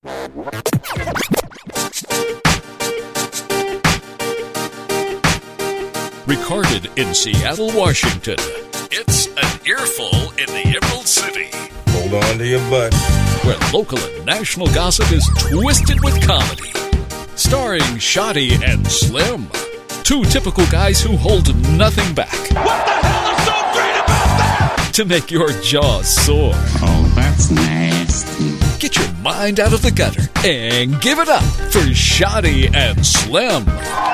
Recorded in Seattle, Washington, it's An Earful in the Emerald City. Hold on to your butt. Where local and national gossip is twisted with comedy. Starring Shoddy and Slim. Two typical guys who hold nothing back. What the hell is so great about that? To make your jaws sore. Oh, that's nasty. Get your mind out of the gutter and give it up for Shoddy and Slim.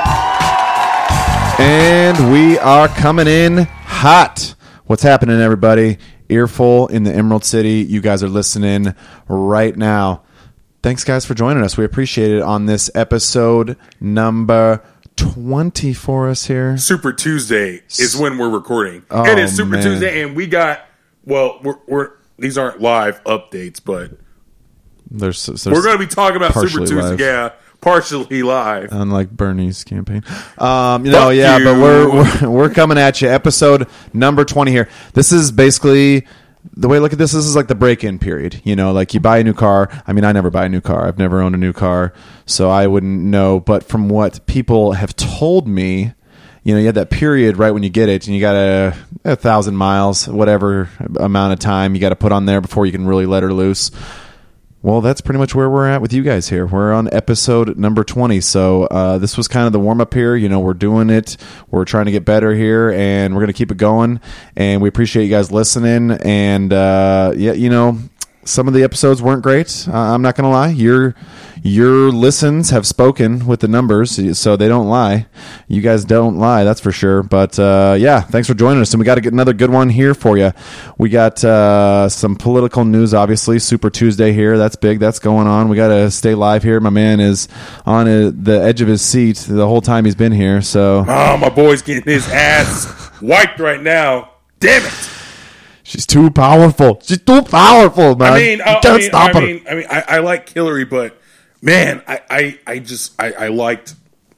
And we are coming in hot. What's happening, everybody? Earful in the Emerald City. You guys are listening right now. Thanks, guys, for joining us. We appreciate it on this episode number 20 for us here. Super Tuesday is when we're recording. Oh, it is Super man. Tuesday, and we got, well, we're these aren't live updates, but There's we're going to be talking about Super partially Tuesday. live. Yeah, partially live. Unlike Bernie's campaign. Fuck But we're coming at you. Episode number 20 here. This is basically, the way I look at this is like the break-in period. You know, like you buy a new car. I mean, I never buy a new car. I've never owned a new car, so I wouldn't know. But from what people have told me, you know, you have that period right when you get it, and you got 1,000 miles, whatever amount of time you got to put on there before you can really let her loose. Well, that's pretty much where we're at with you guys here. We're on episode number 20. So this was kind of the warm-up here. You know, we're doing it. We're trying to get better here, and we're going to keep it going. And we appreciate you guys listening. And, yeah, you know, some of the episodes weren't great. I'm not going to lie. Your listens have spoken with the numbers, so they don't lie. You guys don't lie, that's for sure. But, yeah, thanks for joining us. And we got to get another good one here for you. We got some political news, obviously. Super Tuesday here. That's big. That's going on. We got to stay live here. My man is on the edge of his seat the whole time he's been here. So, Oh, my boy's getting his ass wiped right now. Damn it. she's too powerful. She's too powerful, man. You can't stop her. I like Hillary, but man, I liked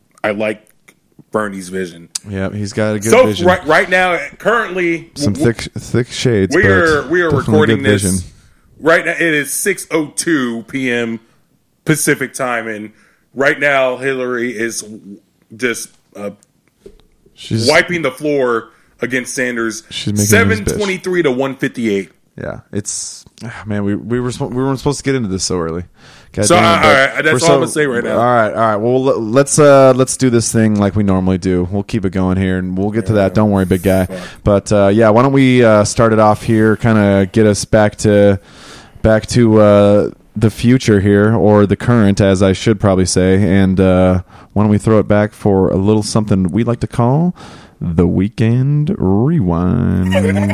Bernie's vision. Yeah, he's got a good So vision. right now, currently, Some thick shades. we but are definitely recording good this vision. right now. It is 6:02 p.m. Pacific time, and right now Hillary is just She's wiping the floor against Sanders. She's making 723 to 158. Yeah, it's man. We weren't supposed to get into this so early. God So, damn it, all but right, that's we're all I'm gonna say right now. All right. Well, let's do this thing like we normally do. We'll keep it going here, and we'll get to that. Don't worry, big guy. But yeah, why don't we start it off here? Kind of get us back to the future here, or the current, as I should probably say. And why don't we throw it back for a little something we like to call the Weekend Rewind.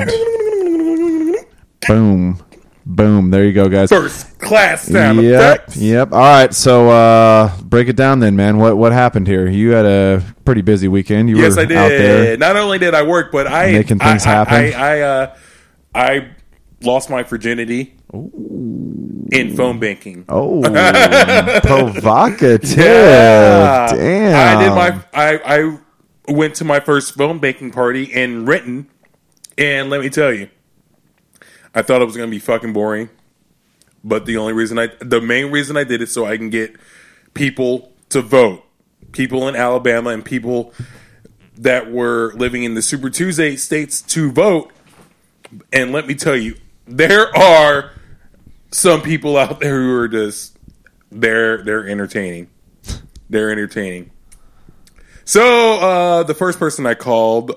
Boom. There you go, guys. First class sound Yep. effects. All right. So break it down then, man. What happened here? You had a pretty busy weekend. You Yes, were I did. out there. Not only did I work, but Making things happen. I lost my virginity in phone banking. Oh, provocative. Yeah. Damn. I went to my first phone banking party in Renton, and let me tell you, I thought it was going to be fucking boring. But the main reason I did it so I can get people to vote, people in Alabama and people that were living in the Super Tuesday states to vote. And let me tell you, there are some people out there who are just they're entertaining. They're entertaining. So the first person I called,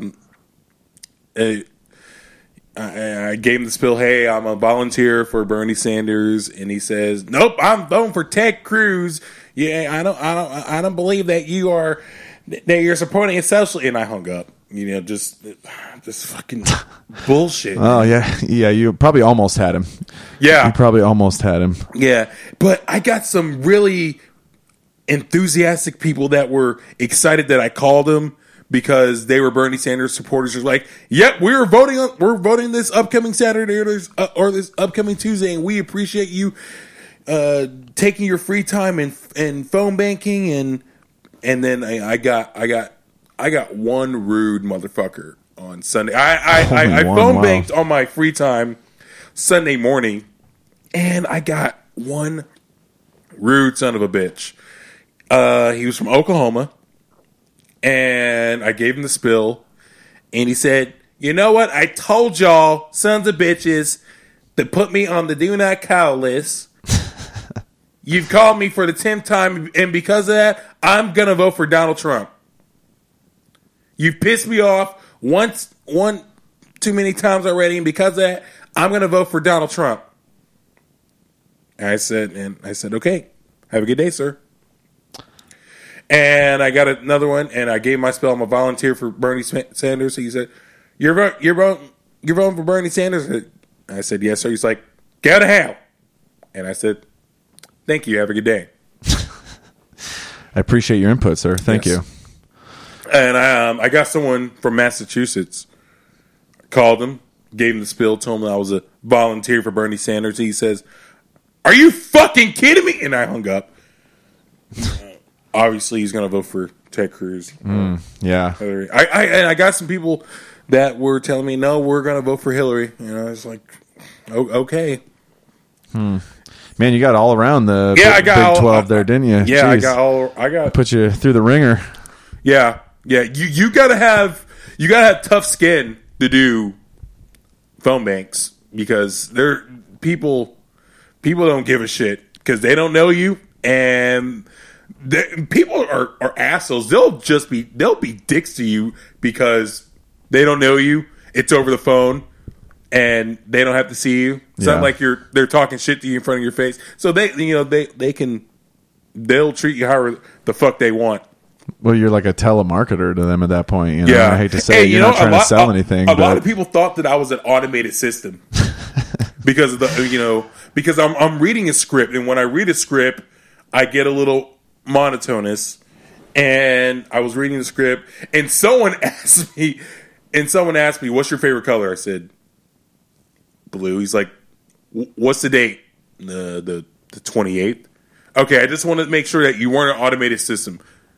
I gave him the spill. Hey, I'm a volunteer for Bernie Sanders, and he says, "Nope, I'm voting for Ted Cruz. Yeah, I don't believe that you're supporting it socially." And I hung up. You know, just fucking bullshit. Oh yeah. You probably almost had him. Yeah, You probably almost had him. yeah. But I got some really enthusiastic people that were excited that I called them, because they were Bernie Sanders supporters. Just like, yep, we're voting this upcoming Saturday or this upcoming Tuesday, and we appreciate you taking your free time and phone banking. And then I got one rude motherfucker on Sunday. I phone banked on my free time Sunday morning, and I got one Rude son of a bitch. He was from Oklahoma, and I gave him the spill, and he said, "You know what? I told y'all, sons of bitches, to put me on the do not call list. You've called me for the 10th time, and because of that, I'm going to vote for Donald Trump. You've pissed me off one too many times already, and because of that, I'm going to vote for Donald Trump." And I said, "Okay, have a good day, sir." And I got another one, and I gave my spell. I'm a volunteer for Bernie Sanders. He said, You're voting for Bernie Sanders?" I said, "Yes, sir." He's like, "Go to hell." And I said, "Thank you. Have a good day." I appreciate your input, sir. Thank you. And I got someone from Massachusetts. Called him, gave him the spill, told him I was a volunteer for Bernie Sanders. He says, "Are you fucking kidding me?" And I hung up. Obviously, he's going to vote for Ted Cruz. Yeah. Hillary. I got some people that were telling me, "No, we're going to vote for Hillary." You know, it's like, okay. Man, you got all around the I got Big 12 there, didn't you? Yeah, Jeez. I got Put you through the ringer. Yeah. You gotta have tough skin to do phone banks, because they're people don't give a shit because they don't know you, and people are assholes. They'll be dicks to you because they don't know you. It's over the phone, and they don't have to see you. It's not like they're talking shit to you in front of your face. So they'll treat you however the fuck they want. Well, you're like a telemarketer to them at that point. You know? Yeah, I hate to say you're not trying to sell anything. A lot of people thought that I was an automated system because of because I'm reading a script, and when I read a script, I get a little monotonous. And I was reading the script, and someone asked me, "What's your favorite color?" I said, "Blue." He's like, "What's the date?" The 28th. Okay, I just wanted to make sure that you weren't an automated system.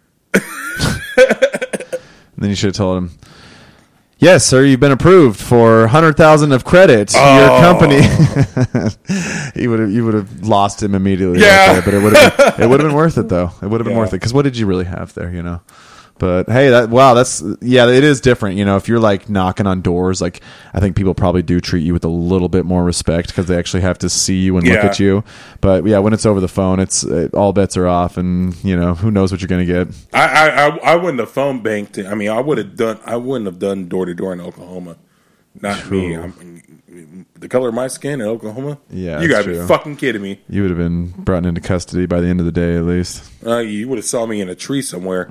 Then you should have told him, "Yes, sir, you've been approved for 100,000 of credit to your company." You would have lost him immediately. Yeah, right there, but it would have been worth it though. It would have been worth it because what did you really have there? You know. But hey, it is different. You know, if you're like knocking on doors, like I think people probably do treat you with a little bit more respect because they actually have to see you and look at you. But yeah, when it's over the phone, all bets are off, and you know who knows what you're going to get. I wouldn't have phone banked. I mean, I wouldn't have done door to door in Oklahoma. Not me. The color of my skin in Oklahoma. Yeah, you gotta be fucking kidding me. You would have been brought into custody by the end of the day, at least. You would have saw me in a tree somewhere.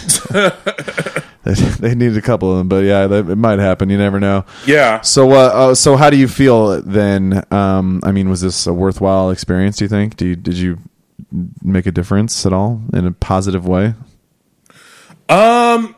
They needed a couple of them, but yeah, it might happen. You never know. Yeah. So how do you feel then? I mean, was this a worthwhile experience? Do you think? Did you make a difference at all in a positive way? I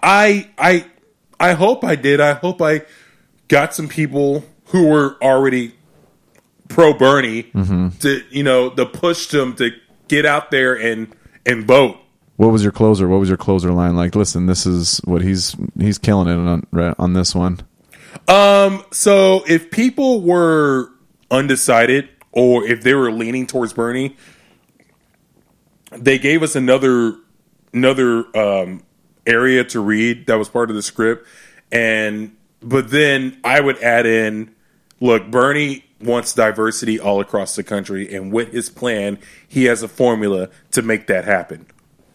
hope I did. I hope I got some people who were already pro Bernie to push them to get out there and vote. What was your closer? What was your closer line like? Listen, this is what he's killing it on this one. So if people were undecided or if they were leaning towards Bernie, they gave us another area to read that was part of the script, but then I would add in, look, Bernie wants diversity all across the country, and with his plan, he has a formula to make that happen.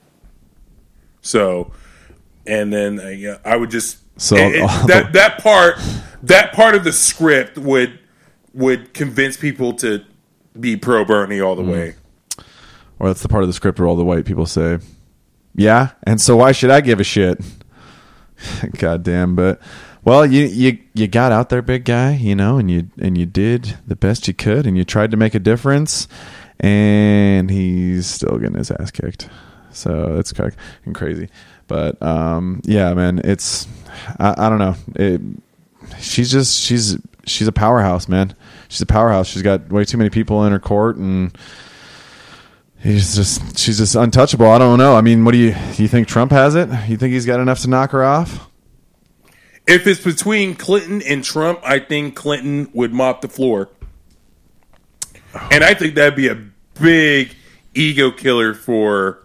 So, and then I would just that part of the script would convince people to be pro Bernie all the way. Or that's the part of the script where all the white people say, "Yeah, and so why should I give a shit?" God damn, but. Well, you got out there, big guy, you know, and you did the best you could, and you tried to make a difference, and he's still getting his ass kicked. So it's kind of crazy, but yeah, man, it's I don't know. She's a powerhouse, man. She's a powerhouse. She's got way too many people in her court, and she's just untouchable. I don't know. I mean, what do you think Trump has it? You think he's got enough to knock her off? If it's between Clinton and Trump, I think Clinton would mop the floor. And I think that'd be a big, ego killer for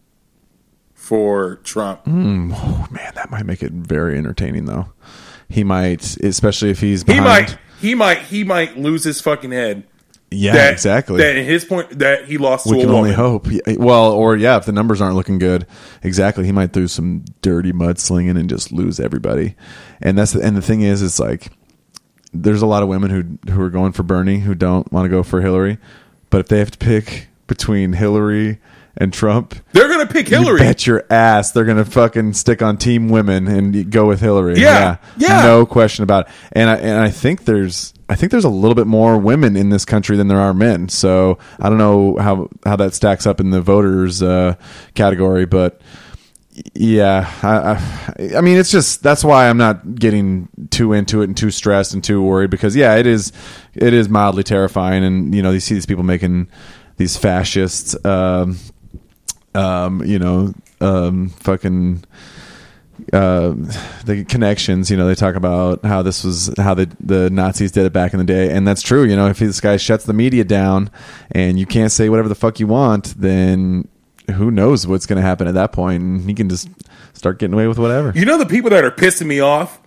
Trump. Oh man, that might make it very entertaining though. He might, especially if he's behind. He might lose his fucking head. Yeah, exactly. That at his point that he lost to a woman. We can only hope. Well, or yeah, if the numbers aren't looking good, exactly, he might do some dirty mudslinging and just lose everybody. And the thing is, it's like there's a lot of women who are going for Bernie who don't want to go for Hillary, but if they have to pick between Hillary and Trump, they're gonna pick Hillary. You bet your ass they're gonna fucking stick on Team Women and go with Hillary. Yeah. No question about it. And I think there's a little bit more women in this country than there are men. So I don't know how that stacks up in the voters category, but yeah, I mean, it's just that's why I'm not getting too into it and too stressed and too worried, because yeah, it is mildly terrifying, and you see these people making these fascists. Fucking the connections, they talk about how this was how the Nazis did it back in the day, and that's true. If this guy shuts the media down and you can't say whatever the fuck you want, then who knows what's going to happen at that point, and he can just start getting away with whatever. The people that are pissing me off,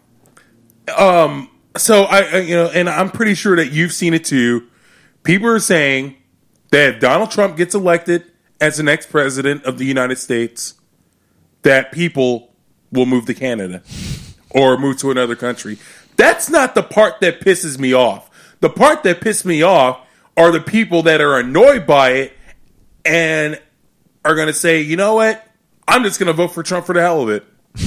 so and I'm pretty sure that you've seen it too. People are saying that if Donald Trump gets elected as the next president of the United States, that people will move to Canada or move to another country. That's not the part that pisses me off. The part that pisses me off are the people that are annoyed by it and are going to say, you know what? I'm just going to vote for Trump for the hell of it.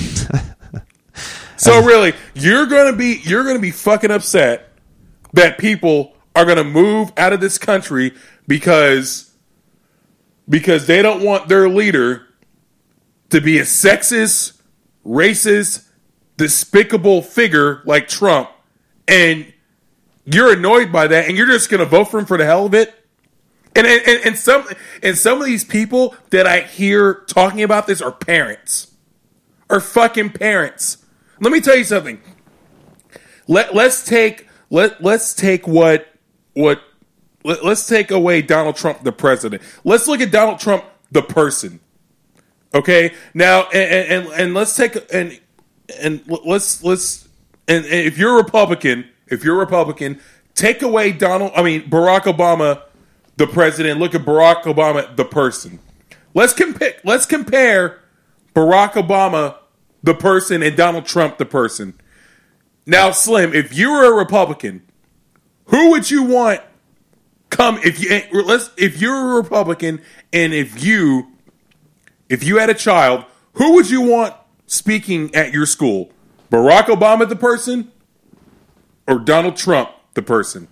So really, you're going to be fucking upset that people are going to move out of this country because they don't want their leader to be a sexist, racist, despicable figure like Trump, and you're annoyed by that, and you're just going to vote for him for the hell of it. And some of these people that I hear talking about this are parents, are fucking parents. Let me tell you something. Let's take away Donald Trump, the president. Let's look at Donald Trump, the person. Okay, now and let's take and if you're a Republican, take away Barack Obama, the president. Look at Barack Obama, the person. Let's compare Barack Obama, the person, and Donald Trump, the person. Now, Slim, if you were a Republican, who would you want? If you're a Republican and if you had a child, who would you want speaking at your school? Barack Obama, the person, or Donald Trump, the person?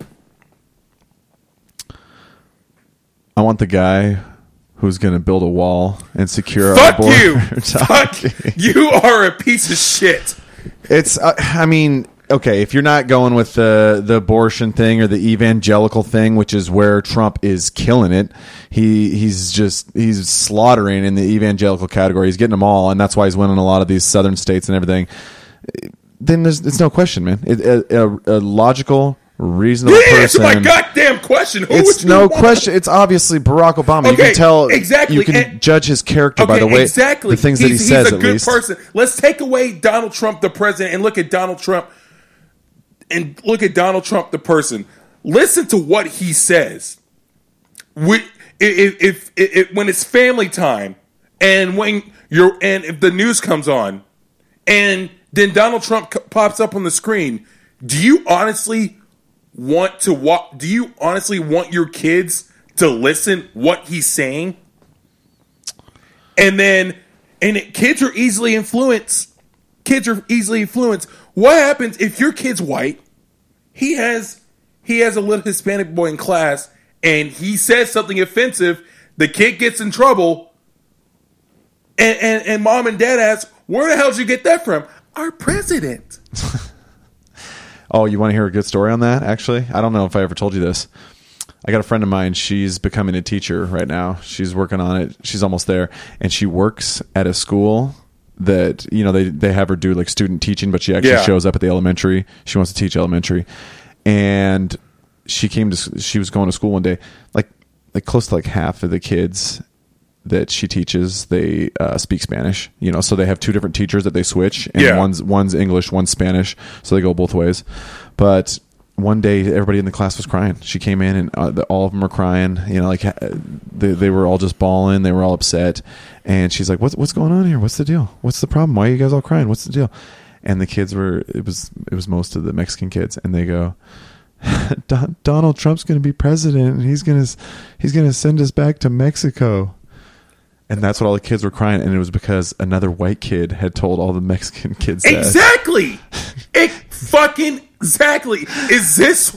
I want the guy who's going to build a wall and secure Fuck our border. you! Fuck you! Are a piece of shit. It's. Okay, if you're not going with the abortion thing or the evangelical thing, which is where Trump is killing it, he's slaughtering in the evangelical category. He's getting them all, and that's why he's winning a lot of these southern states and everything. Then it's no question, man. A logical, reasonable person. Answer my goddamn question. It's no question. It's obviously Barack Obama. Okay, you can tell exactly. You can judge his character by the way the things that he says. He's a at good least. person. Let's take away Donald Trump, the president, and look at Donald Trump. And look at Donald Trump, the person. Listen to what he says. If when it's family time, and if the news comes on, and then Donald Trump pops up on the screen, do you honestly want your kids to listen what he's saying? Kids are easily influenced. What happens if your kid's white? He has a little Hispanic boy in class, and he says something offensive. The kid gets in trouble, and mom and dad ask, "Where the hell did you get that from?" Our president. Oh, you want to hear a good story on that? Actually, I don't know if I ever told you this. I got a friend of mine. She's becoming a teacher right now. She's working on it. She's almost there, and she works at a school that they have her do like student teaching, but she actually shows up at the elementary. She wants to teach elementary, and she was going to school one day. Like like close to like half of the kids that she teaches, they speak Spanish. You know, so they have two different teachers that they switch, and one's English, one's Spanish, so they go both ways. But one day, everybody in the class was crying. She came in, and all of them were crying. You know, like they were all just bawling. They were all upset, and she's like, "What's going on here? What's the deal? What's the problem? Why are you guys all crying? What's the deal?" And the kids were it was most of the Mexican kids, and they go, Donald Trump's going to be president, and he's going to send us back to Mexico. And that's what all the kids were crying, and it was because another white kid had told all the Mexican kids that. Exactly. Fucking exactly. Is this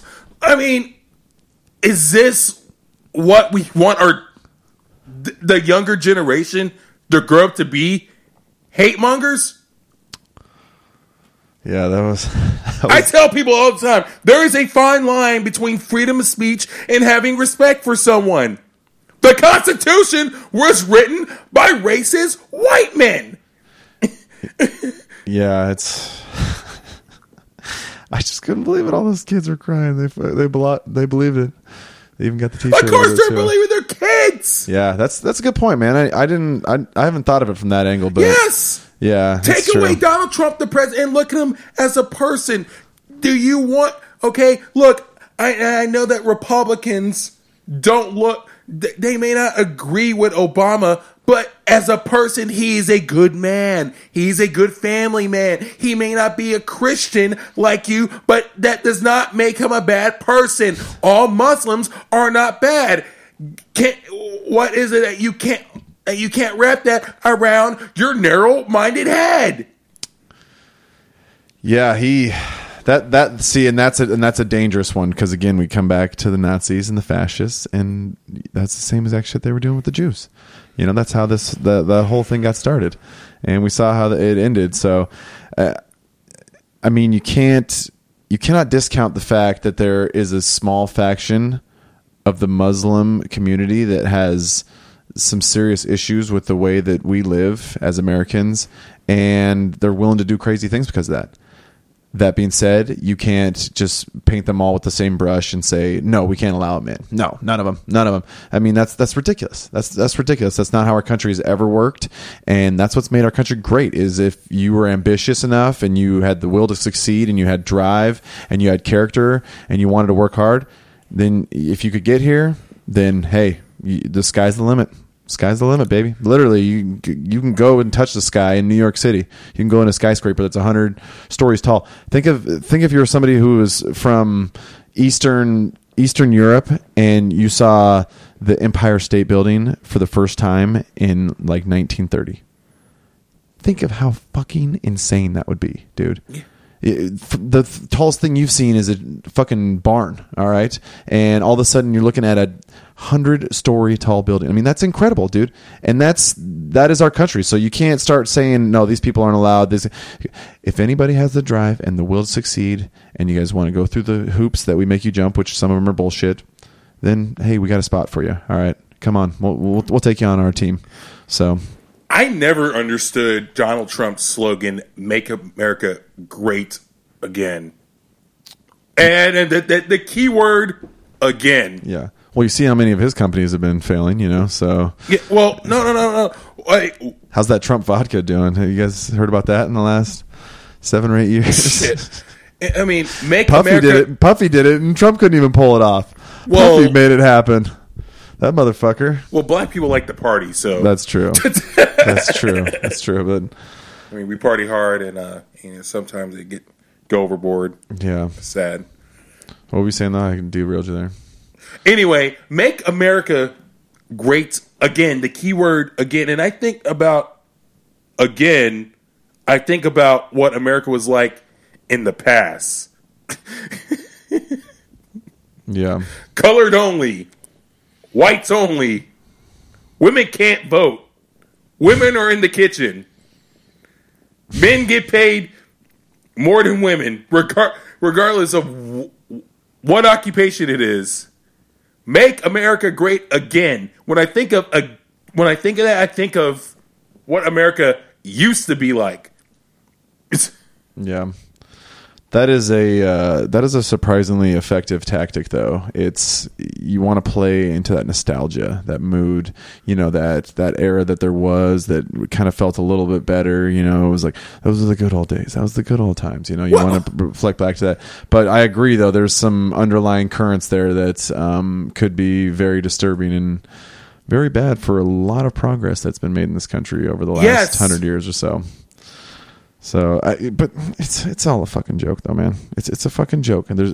what we want the younger generation to grow up to be? Hate mongers? Yeah, that was I tell people all the time, there is a fine line between freedom of speech and having respect for someone. The Constitution was written by racist white men. Yeah, I just couldn't believe it. All those kids were crying. They believed it. They even got the teacher. Of course, they're believing their kids. Yeah, that's a good point, man. I haven't thought of it from that angle, but yes, yeah, take away Donald Trump, the president, and look at him as a person. Do you want? Okay, look, I know that Republicans don't look. They may not agree with Obama, but as a person, he's a good man. He's a good family man. He may not be a Christian like you, but that does not make him a bad person. All Muslims are not bad. What is it that you can't wrap that around your narrow-minded head? Yeah, that's a dangerous one, because again, we come back to the Nazis and the fascists, and that's the same exact shit they were doing with the Jews. You know, that's how the whole thing got started, and we saw how it ended. So, I mean, you cannot discount the fact that there is a small faction of the Muslim community that has some serious issues with the way that we live as Americans, and they're willing to do crazy things because of that. That being said, you can't just paint them all with the same brush and say, no, we can't allow them in. No, none of them. I mean, that's ridiculous. That's ridiculous. That's not how our country has ever worked. And that's what's made our country great, is if you were ambitious enough and you had the will to succeed and you had drive and you had character and you wanted to work hard, then if you could get here, then hey, the sky's the limit. Sky's the limit, baby. Literally, you can go and touch the sky in New York City. You can go in a skyscraper that's 100 stories tall. Think if you're somebody who is from Eastern Europe and you saw the Empire State Building for the first time in like 1930. Think of how fucking insane that would be, dude. Yeah. The tallest thing you've seen is a fucking barn, all right? And all of a sudden you're looking at a 100-story tall building. I mean, that's incredible, dude. And that is our country. So you can't start saying, no, these people aren't allowed. If anybody has the drive and the will to succeed, and you guys want to go through the hoops that we make you jump, which some of them are bullshit, then hey, we got a spot for you. All right, come on, we'll take you on our team. So. I never understood Donald Trump's slogan, "Make America Great Again." And the key word, again. Yeah. Well, you see how many of his companies have been failing, you know, so. Yeah, well, no. Wait. How's that Trump vodka doing? Have you guys heard about that in the last 7 or 8 years? Shit. I mean, make Puffy America... did it. Puffy did it, and Trump couldn't even pull it off. Well, Puffy made it happen. That motherfucker. Well, black people like to party, so that's true. That's true. But I mean, we party hard, and sometimes they go overboard. Yeah, it's sad. What were we saying? Though I can derailed you there. Anyway, make America great again. The key word again, and I think about what America was like in the past. Yeah, colored only. Whites only. Women can't vote. Women are in the kitchen. Men get paid more than women, regardless of what occupation it is. Make America great again. When I think of that, I think of what America used to be like. Yeah. That is a surprisingly effective tactic, though. It's you want to play into that nostalgia, that mood, that era that there was that kind of felt a little bit better. It was like those are the good old days. That was the good old times. You want to reflect back to that. But I agree, though. There's some underlying currents there that could be very disturbing and very bad for a lot of progress that's been made in this country over the last 100 years or so. So, but it's all a fucking joke, though, man. It's a fucking joke, and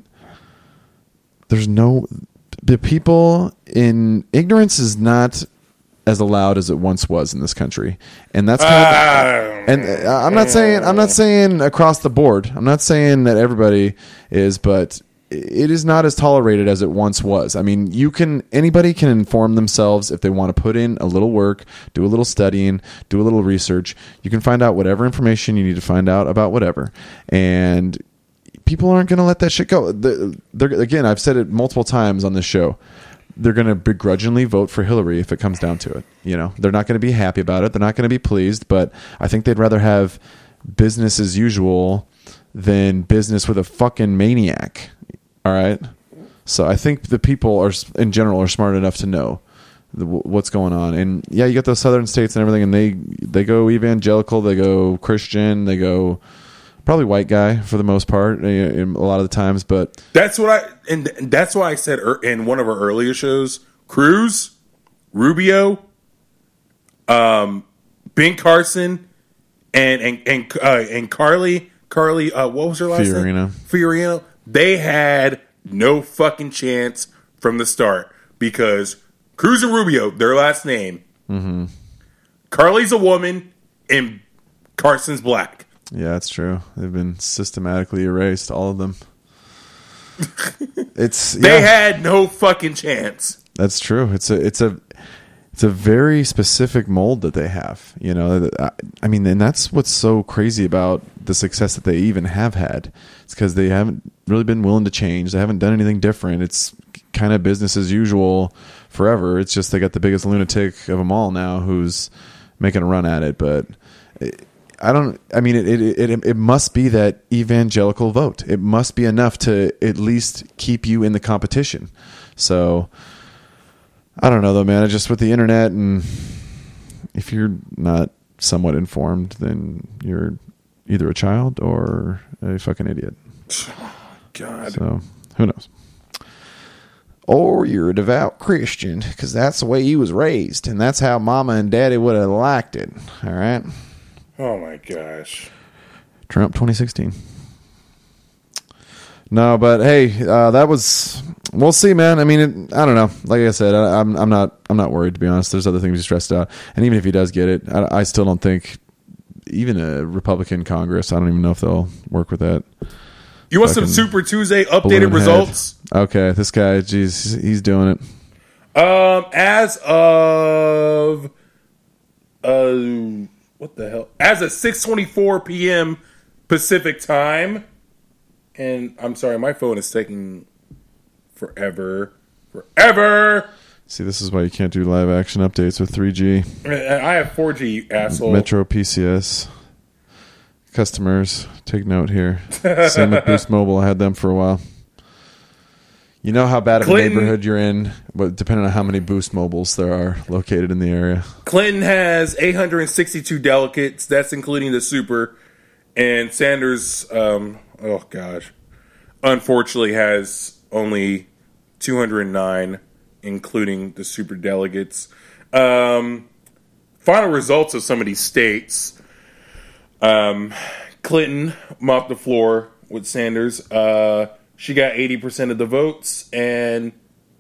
the people in ignorance is not as allowed as it once was in this country, and that's I'm not saying across the board. I'm not saying that everybody is, but it is not as tolerated as it once was. I mean, anybody can inform themselves if they want to put in a little work, do a little studying, do a little research. You can find out whatever information you need to find out about whatever. And people aren't going to let that shit go. Again, I've said it multiple times on this show. They're going to begrudgingly vote for Hillary if it comes down to it. They're not going to be happy about it. They're not going to be pleased, but I think they'd rather have business as usual than business with a fucking maniac. All right. So I think the people in general are smart enough to know what's going on. And yeah, you got those southern states and everything, and they go evangelical, they go Christian, they go probably white guy for the most part a lot of the times. But that's why I said in one of our earlier shows, Cruz, Rubio, Ben Carson, and Carly, what was her last name? Fiorina. They had no fucking chance from the start because Cruz and Rubio, their last name. Mm-hmm. Carly's a woman and Carson's black. Yeah, that's true. They've been systematically erased, all of them. They had no fucking chance. That's true. It's a very specific mold that they have. I mean, and that's what's so crazy about the success that they even have had. It's because they haven't really been willing to change. They haven't done anything different. It's kind of business as usual forever. It's just they got the biggest lunatic of them all now who's making a run at it. But it must be that evangelical vote. It must be enough to at least keep you in the competition. So I don't know, though, man. Just with the internet, and if you're not somewhat informed, then you're either a child or a fucking idiot. God. So who knows? Or you're a devout Christian because that's the way you was raised, and that's how Mama and Daddy would have liked it. All right. Oh my gosh. Trump 2016. No, but hey, that was. We'll see, man. I mean, I don't know. Like I said, I'm not worried, to be honest. There's other things he's stressed out, and even if he does get it, I still don't think even a Republican Congress. I don't even know if they'll work with that. You want some Super Tuesday updated results? Okay, this guy, geez, he's doing it. As of what the hell? As of 6:24 p.m. Pacific time. And I'm sorry, my phone is taking forever. See, this is why you can't do live action updates with 3G. I have 4G, asshole. Metro PCS customers, take note here. Same with Boost Mobile. I had them for a while. You know how bad of a neighborhood you're in, but depending on how many Boost Mobiles there are located in the area. Clinton has 862 delegates. That's including the super. And Sanders, oh gosh, unfortunately has only 209, including the super delegates. Final results of some of these states. Clinton mopped the floor with Sanders. She got 80% of the votes, and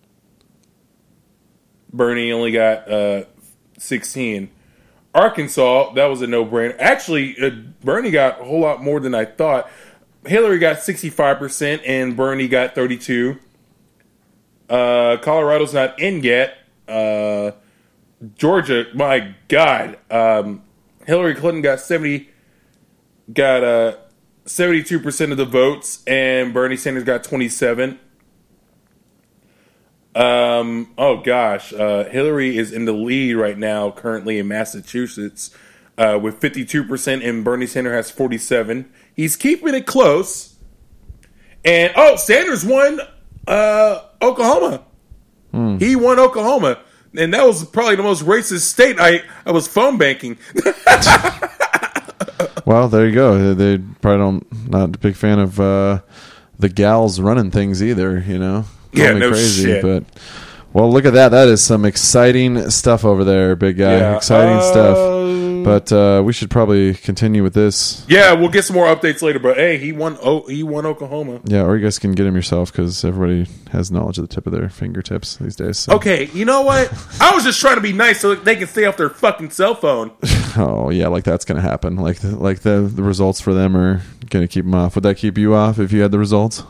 Bernie only got 16. Arkansas, that was a no-brainer. Actually, Bernie got a whole lot more than I thought. Hillary got 65%, and Bernie got 32%. Colorado's not in yet. Georgia, my God. Hillary Clinton got 72% of the votes, and Bernie Sanders got 27%. Oh gosh, Hillary is in the lead right now, currently in Massachusetts, with 52%, and Bernie Sanders has 47%. He's keeping it close. And Sanders won Oklahoma. He won Oklahoma, and that was probably the most racist state I was phone banking. Well, there you go. They probably not a big fan of the gals running things either. You know, Yeah, no shit. But well, look at that. That is some exciting stuff over there, big guy. Yeah, Exciting stuff. But we should probably continue with this. Yeah, we'll get some more updates later. But hey, he won Oklahoma. Yeah, or you guys can get him yourself because everybody has knowledge at the tip of their fingertips these days. So. Okay, you know what? I was just trying to be nice so they can stay off their fucking cell phone. Oh yeah, like that's gonna happen. Like the results for them are gonna keep them off. Would that keep you off if you had the results?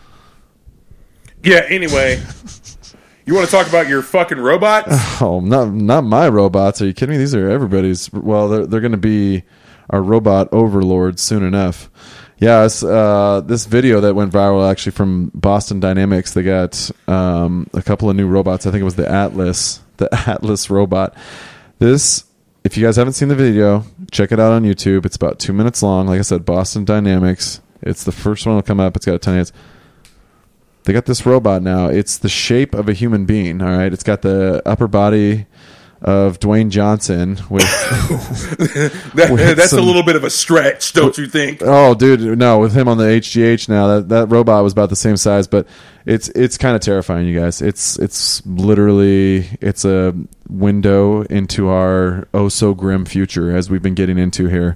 Yeah. Anyway, you want to talk about your fucking robots? Oh, not my robots. Are you kidding me? These are everybody's. Well, they're going to be our robot overlords soon enough. Yeah, this video that went viral actually from Boston Dynamics. They got a couple of new robots. I think it was the Atlas robot. This, if you guys haven't seen the video, check it out on YouTube. It's about 2 minutes long. Like I said, Boston Dynamics. It's the first one that'll come up. It's got a ton of hits. They got this robot now. It's the shape of a human being, all right? It's got the upper body of Dwayne Johnson with... That's a little bit of a stretch, don't you think? Oh, dude, no. With him on the HGH now, that robot was about the same size, but it's kind of terrifying, you guys. It's literally... It's a window into our oh-so-grim future, as we've been getting into here.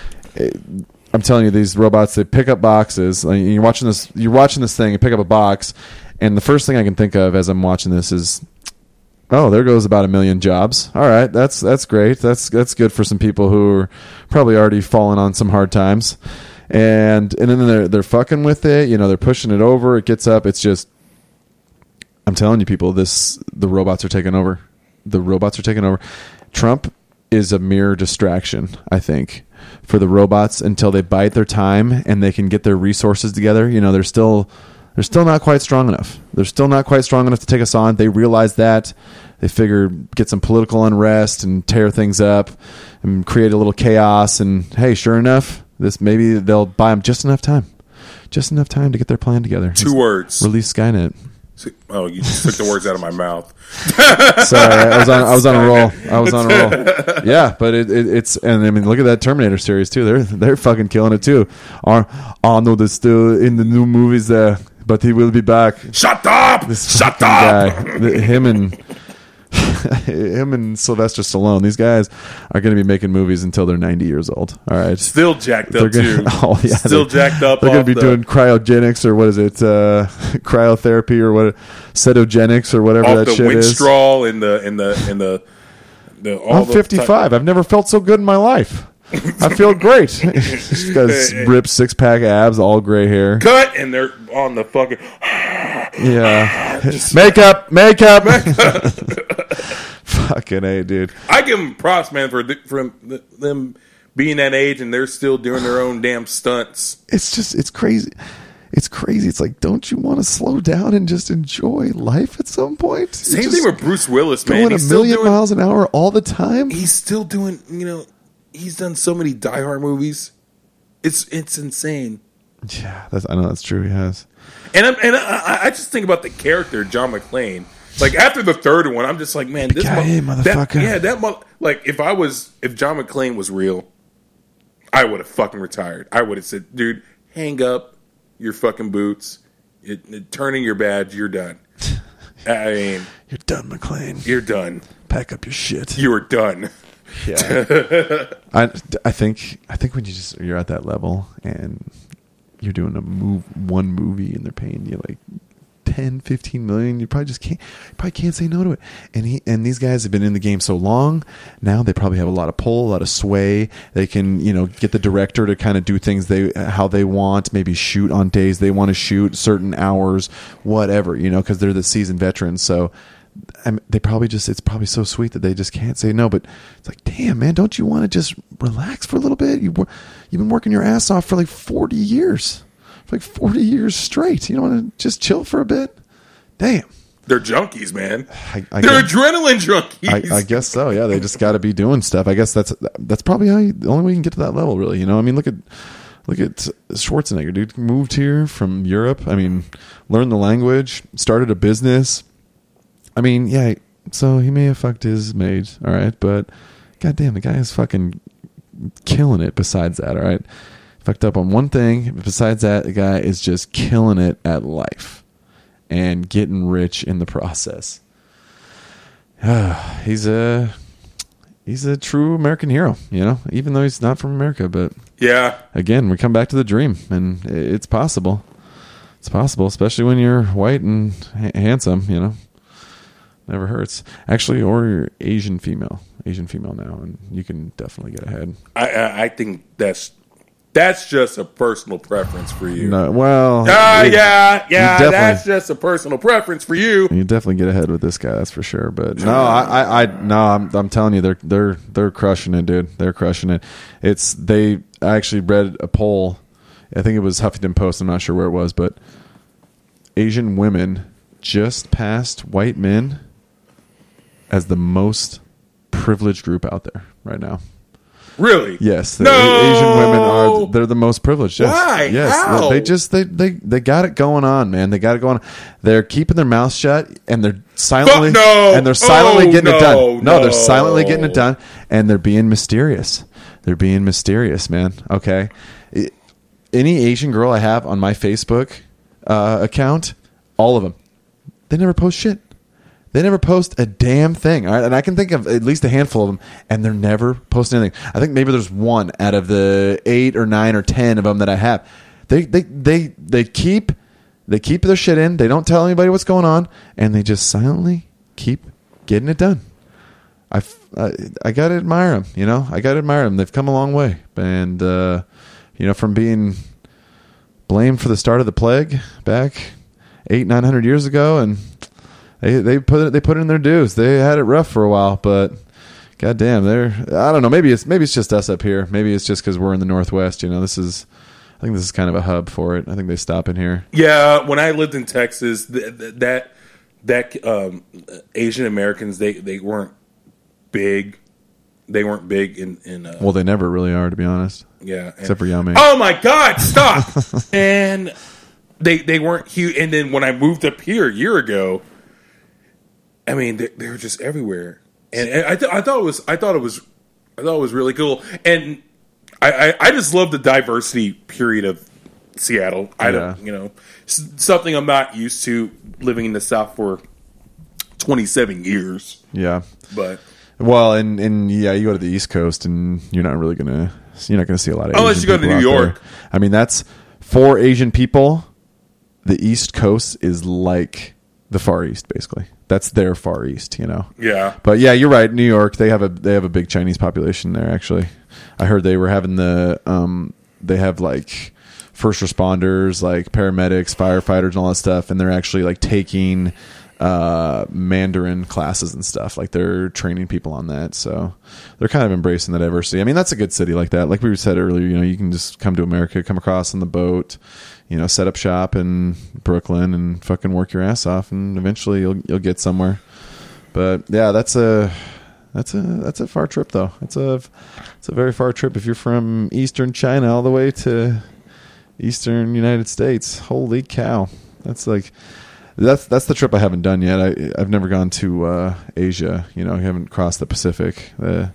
I'm telling you, these robots, they pick up boxes. Like, you're watching this thing, you pick up a box, and the first thing I can think of as I'm watching this is, oh, there goes about 1 million jobs. All right, that's great. That's good for some people who are probably already falling on some hard times. And then they're fucking with it, you know, they're pushing it over, it gets up, it's just, I'm telling you people, the robots are taking over. The robots are taking over. Trump is a mere distraction, I think, for the robots until they bite their time and they can get their resources together. You know, they're still not quite strong enough. They're still not quite strong enough to take us on. They realize that. They figure get some political unrest and tear things up and create a little chaos. And hey, sure enough, maybe they'll buy them just enough time to get their plan together. 2 words. Release Skynet. Oh, you just took the words out of my mouth. Sorry, I was on a roll. Yeah, but it's and I mean, look at that Terminator series too. They're fucking killing it too. Arnold is still in the new movies there, but he will be back. Shut up! Shut up! Him and Sylvester Stallone. These guys are going to be making movies until they're 90 years old. All right, still jacked up too. Oh yeah, still jacked up. They're going to be doing cryogenics or what is it? Cryotherapy or what? Cetogenics or whatever that shit is. Winstrol in the. I'm 55. I've never felt so good in my life. I feel great. She's got ripped 6-pack abs, all gray hair. Cut, and they're on the fucking. Yeah, makeup. Fucking A, dude. I give them props, man, for them being that age and they're still doing their own damn stunts. It's crazy. It's crazy. It's like, don't you want to slow down and just enjoy life at some point? Same thing with Bruce Willis, man. Going a million miles an hour all the time. He's still doing, he's done so many Die Hard movies. It's insane. Yeah, I know that's true. He has. And I just think about the character John McClane. Like after the third one, I'm just like, man, this motherfucker. Like if John McClane was real, I would have fucking retired. I would have said, dude, hang up your fucking boots, turn in your badge, you're done. I mean, you're done, McClane. You're done. Pack up your shit. You are done. Yeah. I think when you're at that level and you're doing one movie and they're paying you like 10, 15 million, you probably can't say no to it. And these guys have been in the game so long now, they probably have a lot of pull, a lot of sway. They can, get the director to kind of do things how they want, maybe shoot on days they want to shoot, certain hours, whatever, because they're the seasoned veterans. So they probably it's probably so sweet that they just can't say no. But it's like, damn, man, don't you want to just relax for a little bit? You've been working your ass off for like 40 years. Like 40 years straight. You don't want to just chill for a bit? Damn. They're junkies, man. They're adrenaline junkies. I guess so, yeah. They just got to be doing stuff. I guess that's probably the only way you can get to that level, really. I mean, look at Look at Schwarzenegger, dude. Moved here from Europe. I mean, learned the language, started a business. I mean, yeah, so he may have fucked his maid, all right? But, goddamn, the guy is fucking killing it besides that, all right? Fucked up on one thing. Besides that, the guy is just killing it at life and getting rich in the process. He's a true American hero, you know, even though he's not from America. But Yeah. again, we come back to the dream, and it's possible. It's possible, especially when you're white and handsome, you know. Never hurts. Actually, or you're Asian female now, and you can definitely get ahead. I think that's just a personal preference for you. No, well, Yeah, definitely- that's just a personal preference for you. you definitely get ahead with this guy, that's for sure. But no, I'm telling you, they're crushing it, dude. They're crushing it. I actually read a poll. I think it was Huffington Post. I'm not sure where it was, but Asian women just passed white men as the most privileged group out there right now. Really? Yes, No! Asian women they're the most privileged. Yes. Why? Yes, How? they got it going on, man. They got it going on. They're keeping their mouth shut, and they're silently getting it done. No, they're silently getting it done, and they're being mysterious. They're being mysterious, man. Okay, any Asian girl I have on my Facebook account, all of them, they never post shit. They never post a damn thing, all right? And I can think of at least a handful of them, and they're never posting anything. I think maybe there's one out of the 8 or 9 or 10 of them that I have. They keep their shit in. They don't tell anybody what's going on, and they just silently keep getting it done. I gotta admire them, you know. I gotta admire them. They've come a long way, and you know, from being blamed for the start of the plague back 800-900 years ago, and They put it in their dues. They had it rough for a while, but goddamn, I don't know. Maybe it's just us up here. Maybe it's just because we're in the Northwest. You know, I think this is kind of a hub for it. I think they stop in here. Yeah, when I lived in Texas, that Asian Americans they weren't big. They weren't big in Well, they never really are, to be honest. yeah, Except for Yao Ming. Oh my God! Stop. And they weren't huge. And then when I moved up here a year ago, I mean, they were just everywhere, and I thought it was really cool, and I just love the diversity period of Seattle. I don't, you know, something I'm not used to living in the South for 27 years. Yeah. But Well, and yeah, you go to the East Coast, and you're not gonna see a lot of Unless Asian you go to people New out York. there. I mean, that's for Asian people. The East Coast is like the Far East, basically. That's their Far East, you know. yeah, But yeah, you're right. New York, they have a big Chinese population there. Actually, I heard they were having they have like first responders, like paramedics, firefighters, and all that stuff, and they're actually like taking Mandarin classes and stuff. Like they're training people on that, so they're kind of embracing the diversity. I mean, that's a good city like that. Like we said earlier, you know, you can just come to America, come across on the boat, you know, set up shop in Brooklyn and fucking work your ass off, and eventually you'll get somewhere. But yeah, that's a far trip though. It's a very far trip if you're from Eastern China all the way to Eastern United States. Holy cow. That's the trip I haven't done yet. I've never gone to Asia, you know, I haven't crossed the Pacific, the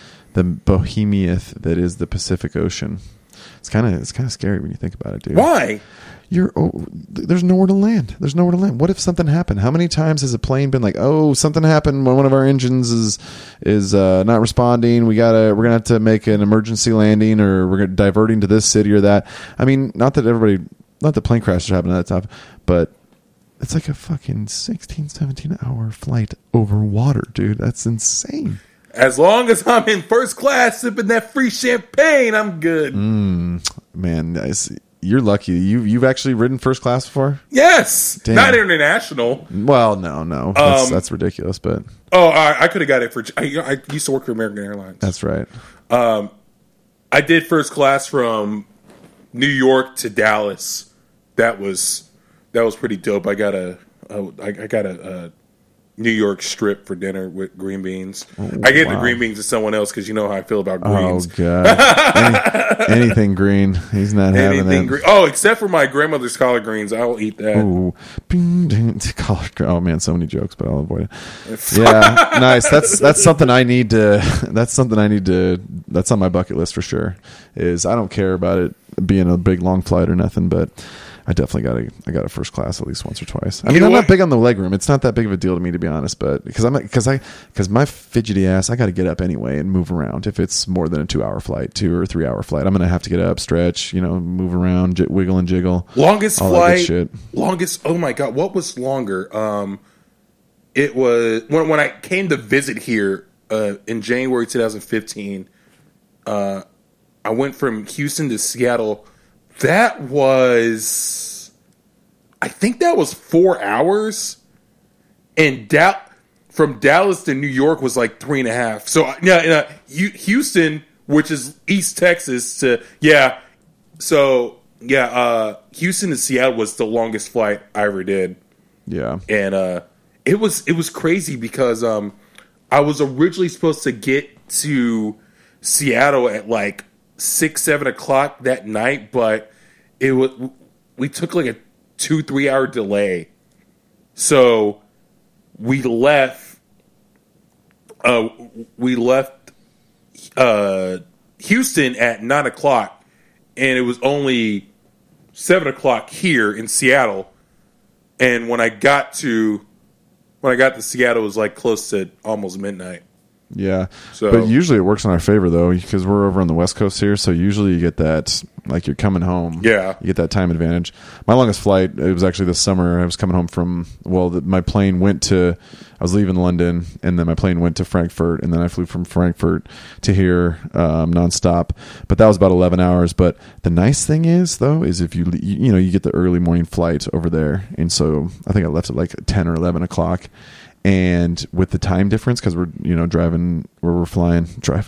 behemoth that is the Pacific Ocean. It's kind of scary when you think about it, dude. why? There's nowhere to land. There's nowhere to land. What if something happened? How many times has a plane been like, oh, something happened when one of our engines is not responding? We're gonna have to make an emergency landing, or we're diverting to this city or that. I mean, not that plane crashes happen at that time, but it's like a fucking 16, 17 hour flight over water, dude. That's insane. As long as I'm in first class sipping that free champagne, I'm good. Man, you're lucky. You've actually ridden first class before? Yes, Damn. not international. Well, no. That's ridiculous, but I could have got it for. I used to work for American Airlines. that's right. I did first class from New York to Dallas. That was pretty dope. I got a New York strip for dinner with green beans. I gave the green beans to someone else because you know how I feel about greens. Oh god, anything green, he's not having that. Green. Oh, except for my grandmother's collard greens, I will eat that. Ooh. Collard green. Oh man, so many jokes, but I'll avoid it. Yeah, nice. That's something I need to. That's something I need to. That's on my bucket list for sure. Is I don't care about it being a big long flight or nothing, but I definitely got a first class at least once or twice. I mean, I'm not big on the leg room. It's not that big of a deal to me, to be honest. But because my fidgety ass, I got to get up anyway and move around. If it's more than a 2 hour flight, 2 or 3 hour flight, I'm gonna have to get up, stretch, move around, wiggle and jiggle. Longest all flight. That good shit. Longest. Oh my god, what was longer? It was when I came to visit here in January 2015. I went from Houston to Seattle. That was, I think that was 4 hours, and from Dallas to New York was like 3.5. So Houston, which is East Texas, Houston to Seattle was the longest flight I ever did. Yeah, and it was crazy because I was originally supposed to get to Seattle at like 6-7 o'clock that night, but we took like a 2-3 hour delay, so we left Houston at 9 o'clock, and it was only 7 o'clock here in Seattle. And when I got to Seattle, it was like close to almost midnight. Yeah, so, but usually it works in our favor though, because we're over on the West Coast here. So usually you get that, like you're coming home. Yeah, you get that time advantage. My longest flight, it was actually this summer. I was coming home from my plane went to. I was leaving London, and then my plane went to Frankfurt, and then I flew from Frankfurt to here nonstop. But that was about 11 hours. But the nice thing is though, is if you get the early morning flight over there, and so I think I left at like 10 or 11 o'clock. And with the time difference, because we're flying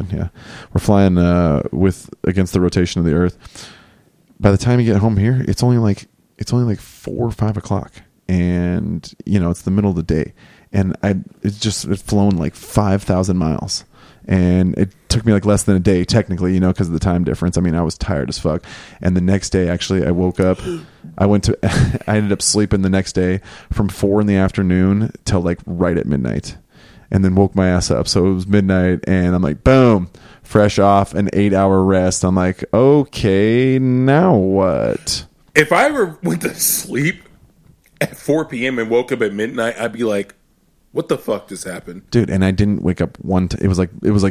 against the rotation of the Earth. By the time you get home here, it's only like 4 or 5 o'clock, and it's the middle of the day, and it's flown like 5,000 miles, and it took me like less than a day technically, because of the time difference. I mean, I was tired as fuck, and the next day actually I woke up. I ended up sleeping the next day from 4 p.m. till like right at midnight, and then woke my ass up. So it was midnight, and I'm like, boom, fresh off an 8 hour rest. I'm like, okay, now what? If I ever went to sleep at 4 p.m. and woke up at midnight, I'd be like, what the fuck just happened? Dude, and I didn't wake up it was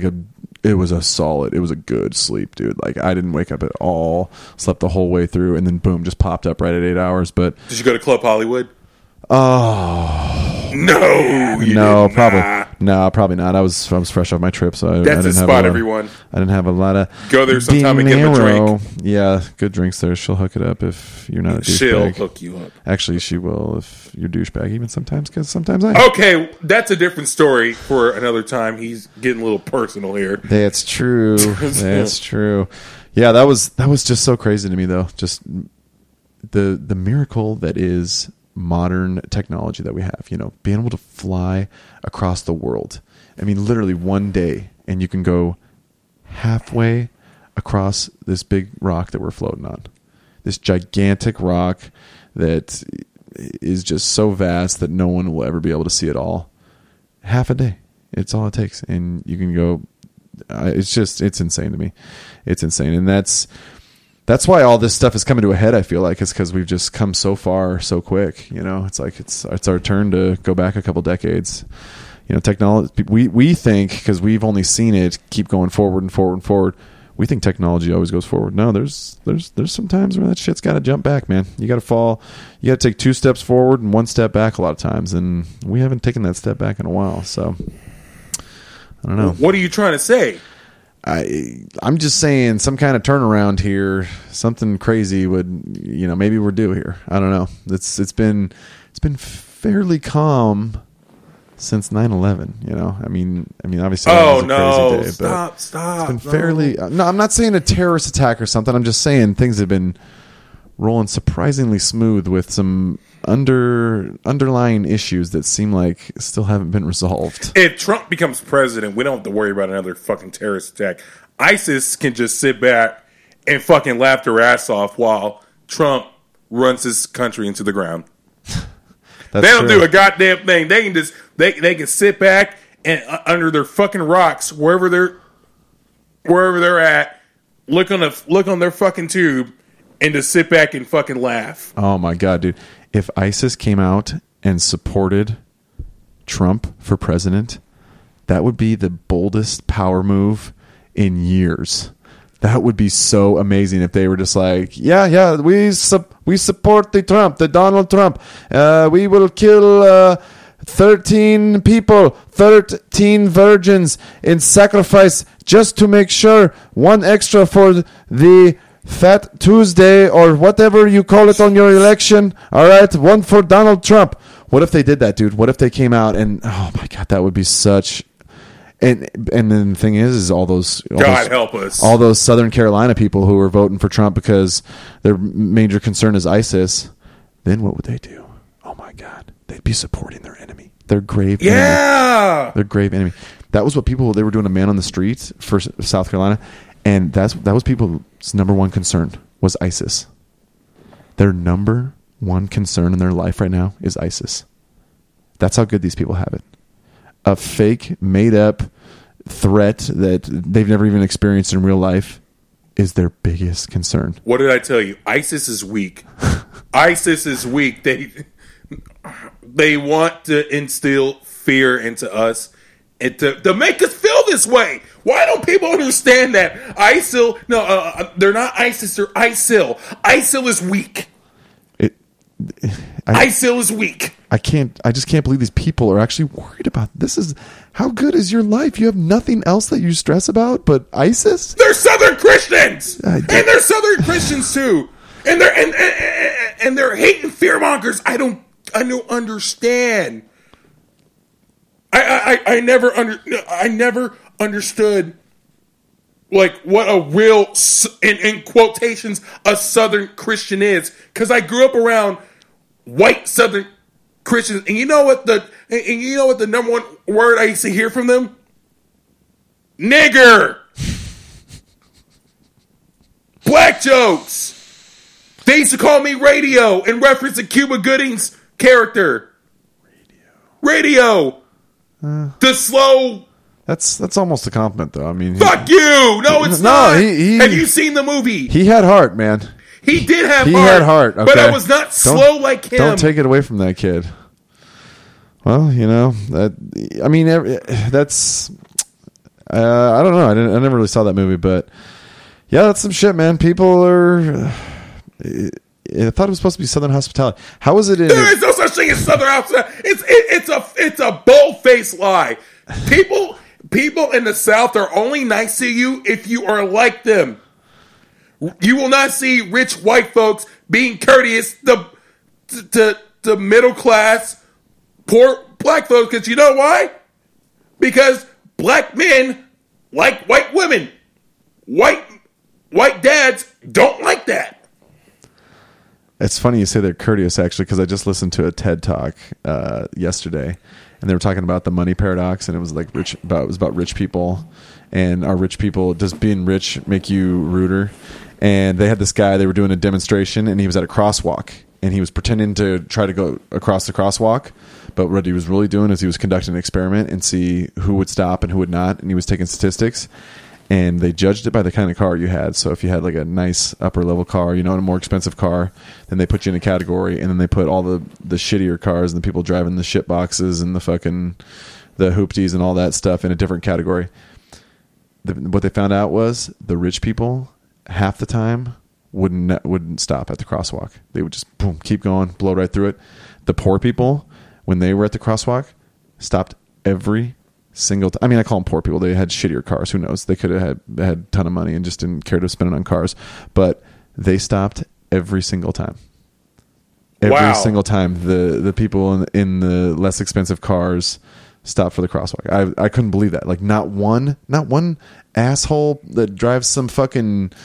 a good sleep, dude. Like I didn't wake up at all, slept the whole way through, and then boom, just popped up right at 8 hours. But did you go to Club Hollywood? Oh no, probably not. I was fresh off my trip, so that's I didn't the spot, everyone. I didn't have a lot of go there sometime and get them a drink. Yeah, good drinks there. She'll hook it up if you're not a douchebag. She'll hook you up. Actually, she will if you're douchebag. Even sometimes, because sometimes I. Okay, that's a different story for another time. He's getting a little personal here. That's true. That's true. Yeah, that was just so crazy to me, though. Just the miracle that is modern technology that we have, being able to fly across the world. I mean, literally one day, and you can go halfway across this big rock that we're floating on. This gigantic rock that is just so vast that no one will ever be able to see it all. Half a day. It's all it takes. And you can go, it's insane to me. It's insane. And that's why all this stuff is coming to a head, I feel like, is because we've just come so far so quick. It's like it's our turn to go back a couple decades. Technology, we think, because we've only seen it keep going forward and forward and forward, we think technology always goes forward. No, there's some times where that shit's got to jump back, man. You got to fall. You got to take 2 steps forward and 1 step back a lot of times, and we haven't taken that step back in a while. So I don't know. What are you trying to say? I'm just saying some kind of turnaround here, something crazy would, maybe we're due here. I don't know. It's been fairly calm since 9/11. I mean, obviously. Oh it was a no! crazy day, Stop! It's been fairly. No, I'm not saying a terrorist attack or something. I'm just saying things have been rolling surprisingly smooth with some underlying issues that seem like still haven't been resolved. If Trump becomes president, we don't have to worry about another fucking terrorist attack. ISIS can just sit back and fucking laugh their ass off while Trump runs his country into the ground. They don't do a goddamn thing. They can just they can sit back and under their fucking rocks wherever they're at, look on their fucking tube, and just sit back and fucking laugh. Oh my god, dude! If ISIS came out and supported Trump for president, that would be the boldest power move in years. That would be so amazing if they were just like, yeah, we support the Donald Trump. We will kill 13 people, 13 virgins in sacrifice just to make sure one extra for the Fat Tuesday or whatever you call it on your election. All right, one for Donald Trump. What if they did that, dude? What if they came out and, oh my God, that would be such... And then the thing is God help us. All those Southern Carolina people who are voting for Trump because their major concern is ISIS, then what would they do? Oh my God. They'd be supporting their enemy. Their grave enemy. Their grave enemy. That was what they were doing a man on the street for South Carolina, and that was people's number one concern was ISIS. Their number one concern in their life right now is ISIS. That's how good these people have it. A fake, made-up threat that they've never even experienced in real life is their biggest concern. What did I tell you? ISIS is weak. ISIS is weak. They want to instill fear into us and to make us feel this way. Why don't people understand that? ISIL, they're not ISIS, they're ISIL. ISIL is weak. ISIL is weak. I just can't believe these people are actually worried about this. How good is your life? You have nothing else that you stress about but ISIS? They're Southern Christians! And they're Southern Christians too. And they're hating fearmongers. I don't understand. I never understood like what a real, in quotations, a Southern Christian is. Because I grew up around white Southern Christians, and you know what the number one word I used to hear from them? Nigger. Black jokes. They used to call me Radio in reference to Cuba Gooding's character. Radio. The slow. That's almost a compliment, though. I mean, fuck you. No, it's not. Have you seen the movie? He had heart, man. He did have heart. He had heart, okay. But I was not slow like him. Don't take it away from that kid. Well, I don't know. I never really saw that movie, but yeah, that's some shit, man. People are. I thought it was supposed to be Southern hospitality. How is it? There is no such thing as Southern hospitality. It's a bold-faced lie. People in the South are only nice to you if you are like them. You will not see rich white folks being courteous to middle class, poor black folks. Because you know why? Because black men like white women. White dads don't like that. It's funny you say they're courteous, actually, because I just listened to a TED Talk yesterday, and they were talking about the money paradox, and it was like about rich people, and are rich people, does being rich make you ruder? And they had this guy, they were doing a demonstration, and he was at a crosswalk, and he was pretending to try to go across the crosswalk, but what he was really doing is he was conducting an experiment and see who would stop and who would not, and he was taking statistics, and they judged it by the kind of car you had. So if you had like a nice upper level car, and a more expensive car, then they put you in a category, and then they put all the shittier cars and the people driving the shit boxes and the hoopties and all that stuff in a different category. What they found out was the rich people half the time wouldn't stop at the crosswalk. They would just boom, keep going, blow right through it. The poor people, when they were at the crosswalk, stopped every single time. I mean, I call them poor people. They had shittier cars. Who knows? They could have had a ton of money and just didn't care to spend it on cars. But they stopped every single time. Every single time. The people in the less expensive cars stopped for the crosswalk. I couldn't believe that. Like not one asshole that drives some fucking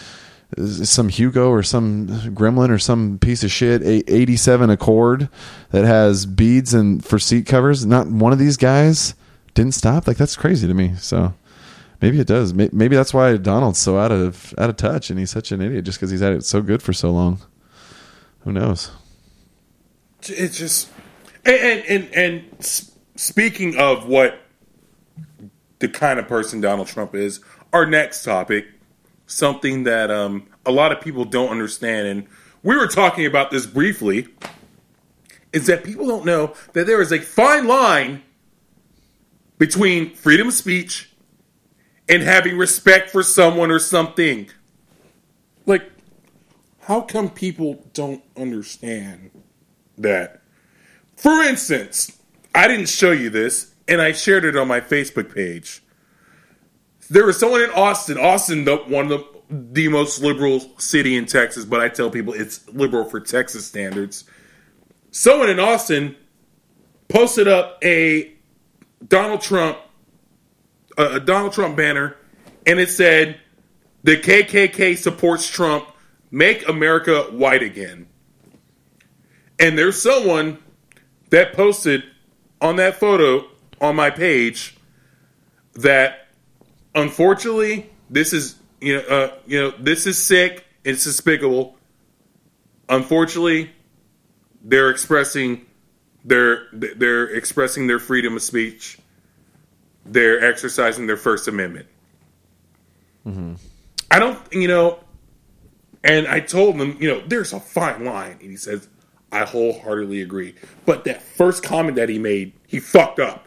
some Hugo or some Gremlin or some piece of shit 87 Accord that has beads and for seat covers. Not one of these guys didn't stop. Like, that's crazy to me. So maybe it does. Maybe that's why Donald's so out of touch and he's such an idiot, just because he's had it so good for so long. Who knows? It's just and speaking of what the kind of person Donald Trump is, our next topic, something that a lot of people don't understand, and we were talking about this briefly, is that people don't know that there is a fine line between freedom of speech and having respect for someone or something. Like, how come people don't understand that? For instance, I didn't show you this, and I shared it on my Facebook page. There was someone in Austin, one of the most liberal city in Texas, but I tell people it's liberal for Texas standards. Someone in Austin posted up a Donald Trump banner, and it said, "The KKK supports Trump. Make America white again." And there's someone that posted on that photo on my page that, unfortunately, this is this is sick. It's despicable. Unfortunately, they're expressing their freedom of speech. They're exercising their First Amendment. Mm-hmm. I don't, and I told him, there's a fine line. And he says, I wholeheartedly agree. But that first comment that he made, he fucked up.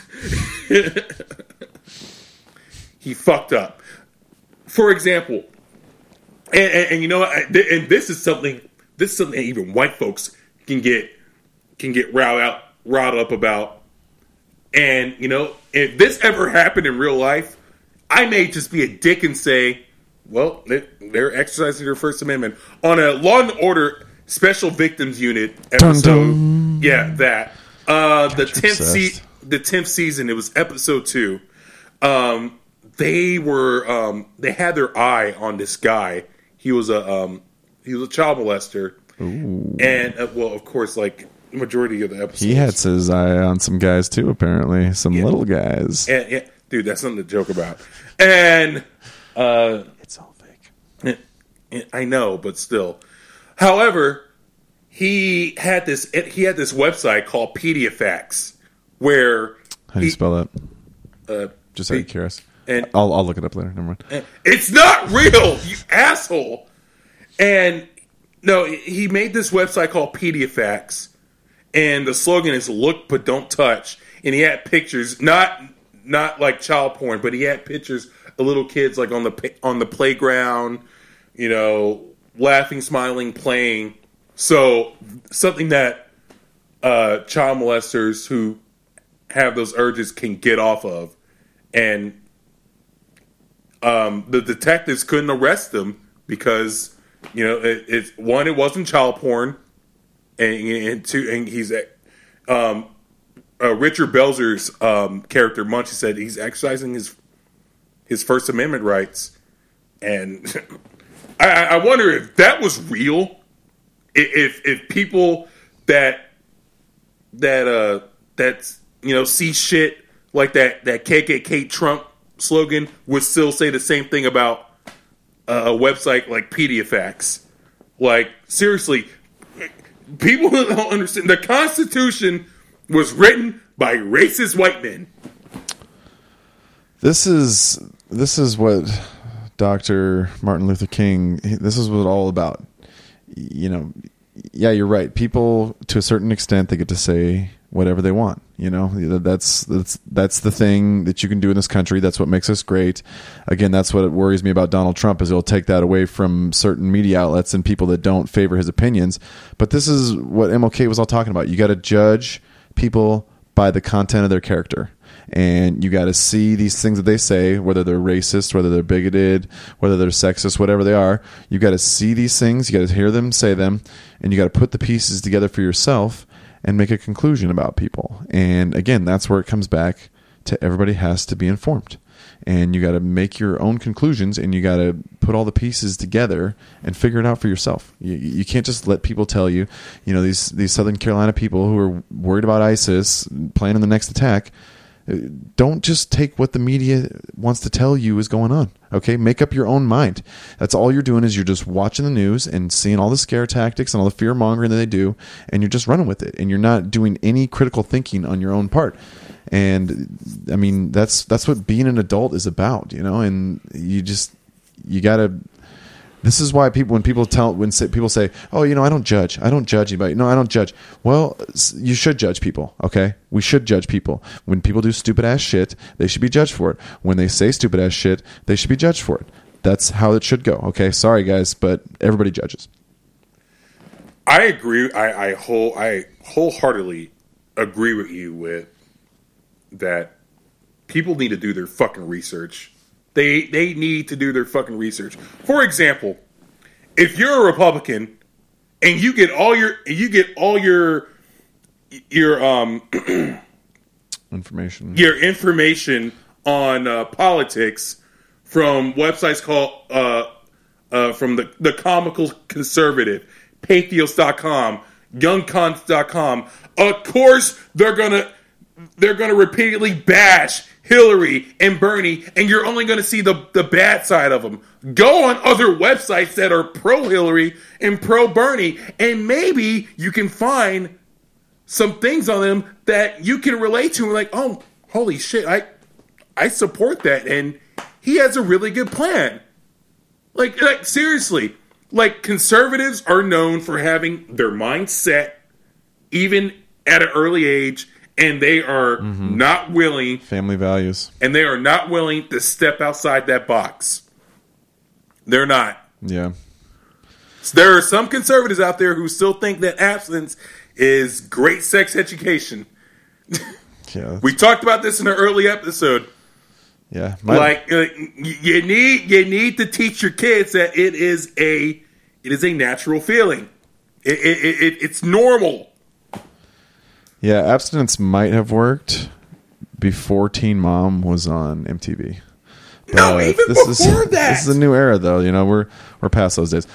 He fucked up. For example, and and this is something that even white folks can get riled up about. And if this ever happened in real life, I may just be a dick and say, well, they're exercising their First Amendment on a Law and Order Special Victims Unit episode. Dun, dun. Yeah, that the 10th season. It was episode 2. They had their eye on this guy. He was a child molester. Ooh. And well, of course, like the majority of the episodes, he had his eye on some guys too. Apparently, some little guys. And, dude, that's something to joke about. And it's all fake. I know, but still. However, he had this website called PediaFacts, where how do you spell that? Just out of curiosity. And I'll look it up later. Never mind. It's not real, you asshole. And no, he made this website called PediaFacts, and the slogan is "Look but don't touch." And he had pictures, not like child porn, but he had pictures of little kids like on the playground, laughing, smiling, playing. So something that child molesters who have those urges can get off of, and the detectives couldn't arrest him because it wasn't child porn, and two, and he's Richard Belzer's character Munchie said he's exercising his First Amendment rights, and I wonder if that was real. If people that see shit like that KKK Trump slogan would still say the same thing about a website like PediaFacts. Like, seriously, people don't understand. The Constitution was written by racist white men. This is what Dr. Martin Luther King, this is what it's all about. Yeah, you're right. People, to a certain extent, they get to say whatever they want. That's the thing that you can do in this country. That's what makes us great. Again, that's what worries me about Donald Trump, is he'll take that away from certain media outlets and people that don't favor his opinions. But this is what MLK was all talking about. You got to judge people by the content of their character. And you got to see these things that they say, whether they're racist, whether they're bigoted, whether they're sexist, whatever they are. You got to see these things. You got to hear them say them, and you got to put the pieces together for yourself and make a conclusion about people. And again, that's where it comes back to everybody has to be informed. and you got to make your own conclusions, and you got to put all the pieces together and figure it out for yourself. You can't just let people tell you, these Southern Carolina people who are worried about ISIS planning the next attack. Don't just take what the media wants to tell you is going on. Okay, make up your own mind. That's all you're doing, is you're just watching the news and seeing all the scare tactics and all the fear mongering that they do, and you're just running with it, and you're not doing any critical thinking on your own part. And I mean, that's what being an adult is about, And you gotta. This is why when people say, "Oh, I don't judge anybody." No, I don't judge. Well, you should judge people. Okay, we should judge people. When people do stupid ass shit, they should be judged for it. When they say stupid ass shit, they should be judged for it. That's how it should go. Okay, sorry guys, but everybody judges. I agree. I wholeheartedly agree with you with that. People need to do their fucking research. They need to do their fucking research. For example, if you're a Republican and you get all your information on politics from websites called from the Comical Conservative, Pathos.com, YoungCons.com, of course they're gonna repeatedly bash Hillary and Bernie, and you're only going to see the bad side of them. Go on other websites that are pro-Hillary and pro-Bernie, and maybe you can find some things on them that you can relate to. Like, oh, holy shit, I support that, and he has a really good plan. Like seriously, like, conservatives are known for having their mind set, even at an early age. And they are not willing... Family values. And they are not willing to step outside that box. They're not. Yeah. So there are some conservatives out there who still think that abstinence is great sex education. Yeah. We talked about this in an early episode. Yeah. You need to teach your kids that it is a natural feeling. It's normal. Yeah, abstinence might have worked before Teen Mom was on MTV. But no, even before that. This is a new era, though. We're past those days.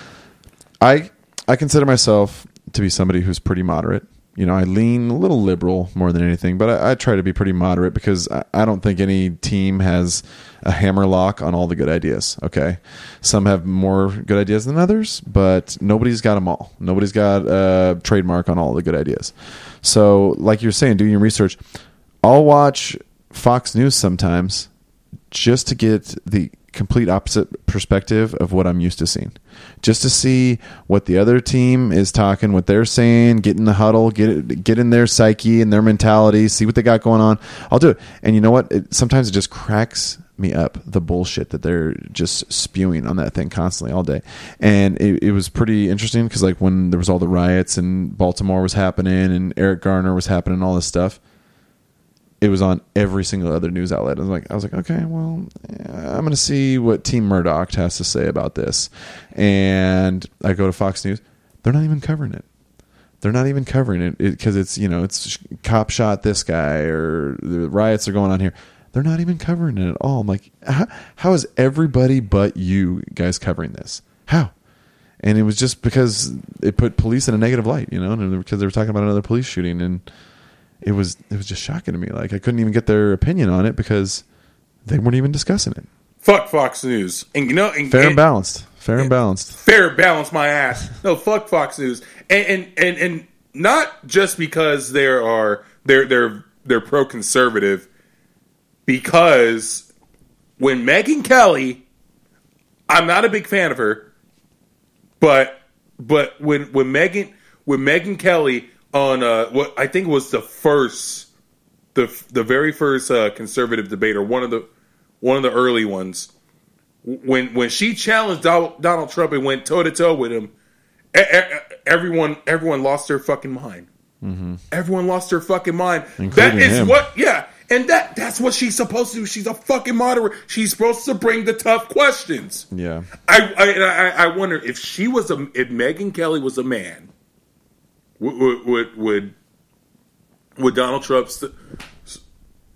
I consider myself to be somebody who's pretty moderate. I lean a little liberal more than anything, but I try to be pretty moderate because I don't think any team has a hammerlock on all the good ideas. Okay, some have more good ideas than others, but nobody's got them all. Nobody's got a trademark on all the good ideas. So, like you're saying, doing your research, I'll watch Fox News sometimes just to get the complete opposite perspective of what I'm used to seeing. Just to see what the other team is talking, what they're saying, get in the huddle, get in their psyche and their mentality, see what they got going on. I'll do it. And you know what? Sometimes it just cracks me up, the bullshit that they're just spewing on that thing constantly all day. And it was pretty interesting because, like, when there was all the riots and Baltimore was happening and Eric Garner was happening and all this stuff, it was on every single other news outlet. I was like, okay, well, I'm going to see what Team Murdoch has to say about this. And I go to Fox News. They're not even covering it. They're not even covering it because it's cop shot this guy or the riots are going on here. They're not even covering it at all. I'm like, how is everybody but you guys covering this? How? And it was just because it put police in a negative light, because they were talking about another police shooting, and it was just shocking to me. Like, I couldn't even get their opinion on it because they weren't even discussing it. Fuck Fox News. And fair and balanced. Fair balance my ass. No, fuck Fox News. And not just because they're pro-conservative, because when Megyn Kelly, I'm not a big fan of her, but when Megyn Kelly on what I think was the very first conservative debate, or one of the early ones, when she challenged Donald Trump and went toe to toe with him, everyone lost their fucking mind. Mm-hmm. Everyone lost their fucking mind. Including that is him. And that's what she's supposed to do. She's a fucking moderator. She's supposed to bring the tough questions. Yeah. I wonder if Megyn Kelly was a man, would Donald Trump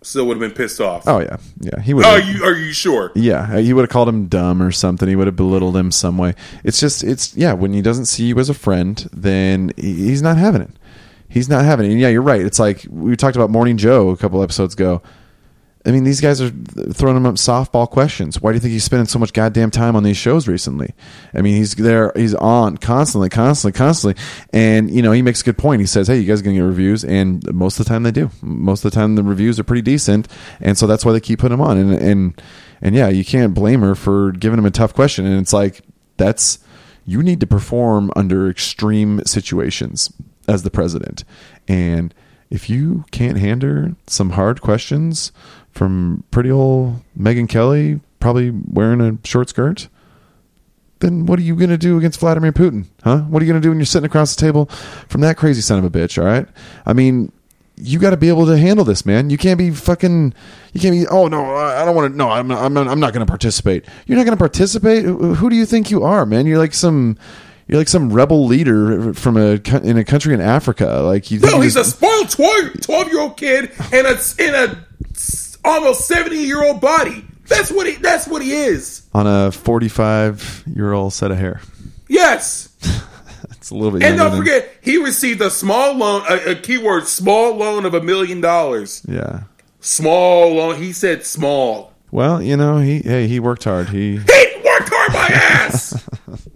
still would have been pissed off. Oh yeah, he would. Are you sure? Yeah, he would have called him dumb or something. He would have belittled him some way. It's when he doesn't see you as a friend, then he's not having it. He's not having it. And yeah, you're right. It's like we talked about Morning Joe a couple episodes ago. I mean, these guys are throwing him up softball questions. Why do you think he's spending so much goddamn time on these shows recently? I mean, he's on constantly. And, he makes a good point. He says, hey, you guys are going to get reviews. And most of the time they do. Most of the time the reviews are pretty decent. And so that's why they keep putting him on. And yeah, you can't blame her for giving him a tough question. And it's like, you need to perform under extreme situations as the president. And if you can't handle some hard questions from pretty old Megyn Kelly, probably wearing a short skirt, then what are you going to do against Vladimir Putin? Huh? What are you going to do when you're sitting across the table from that crazy son of a bitch, all right? I mean, you got to be able to handle this, man. You can't be, oh, no, I don't want to, no, I'm not going to participate. You're not going to participate? Who do you think you are, man? You're like some rebel leader in a country in Africa. Like he's a spoiled 12-year-old kid in a almost 70-year-old body. That's what he is. On a 45-year-old set of hair. Yes. It's a little bit. And don't forget, he received a small loan. A keyword: small loan of $1 million. Yeah. Small loan. He said small. Well, he worked hard. He worked hard my ass.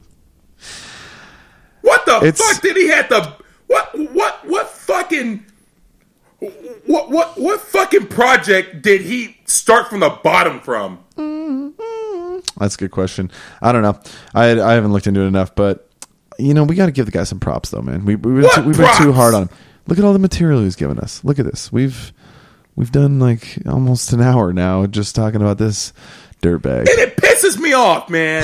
What the fuck did he have to? What fucking project did he start from the bottom from? That's a good question. I don't know. I haven't looked into it enough, but we got to give the guy some props, though, man. We've been too hard on him. Look at all the material he's given us. Look at this. We've done like almost an hour now just talking about this dirtbag, and it pisses me off, man.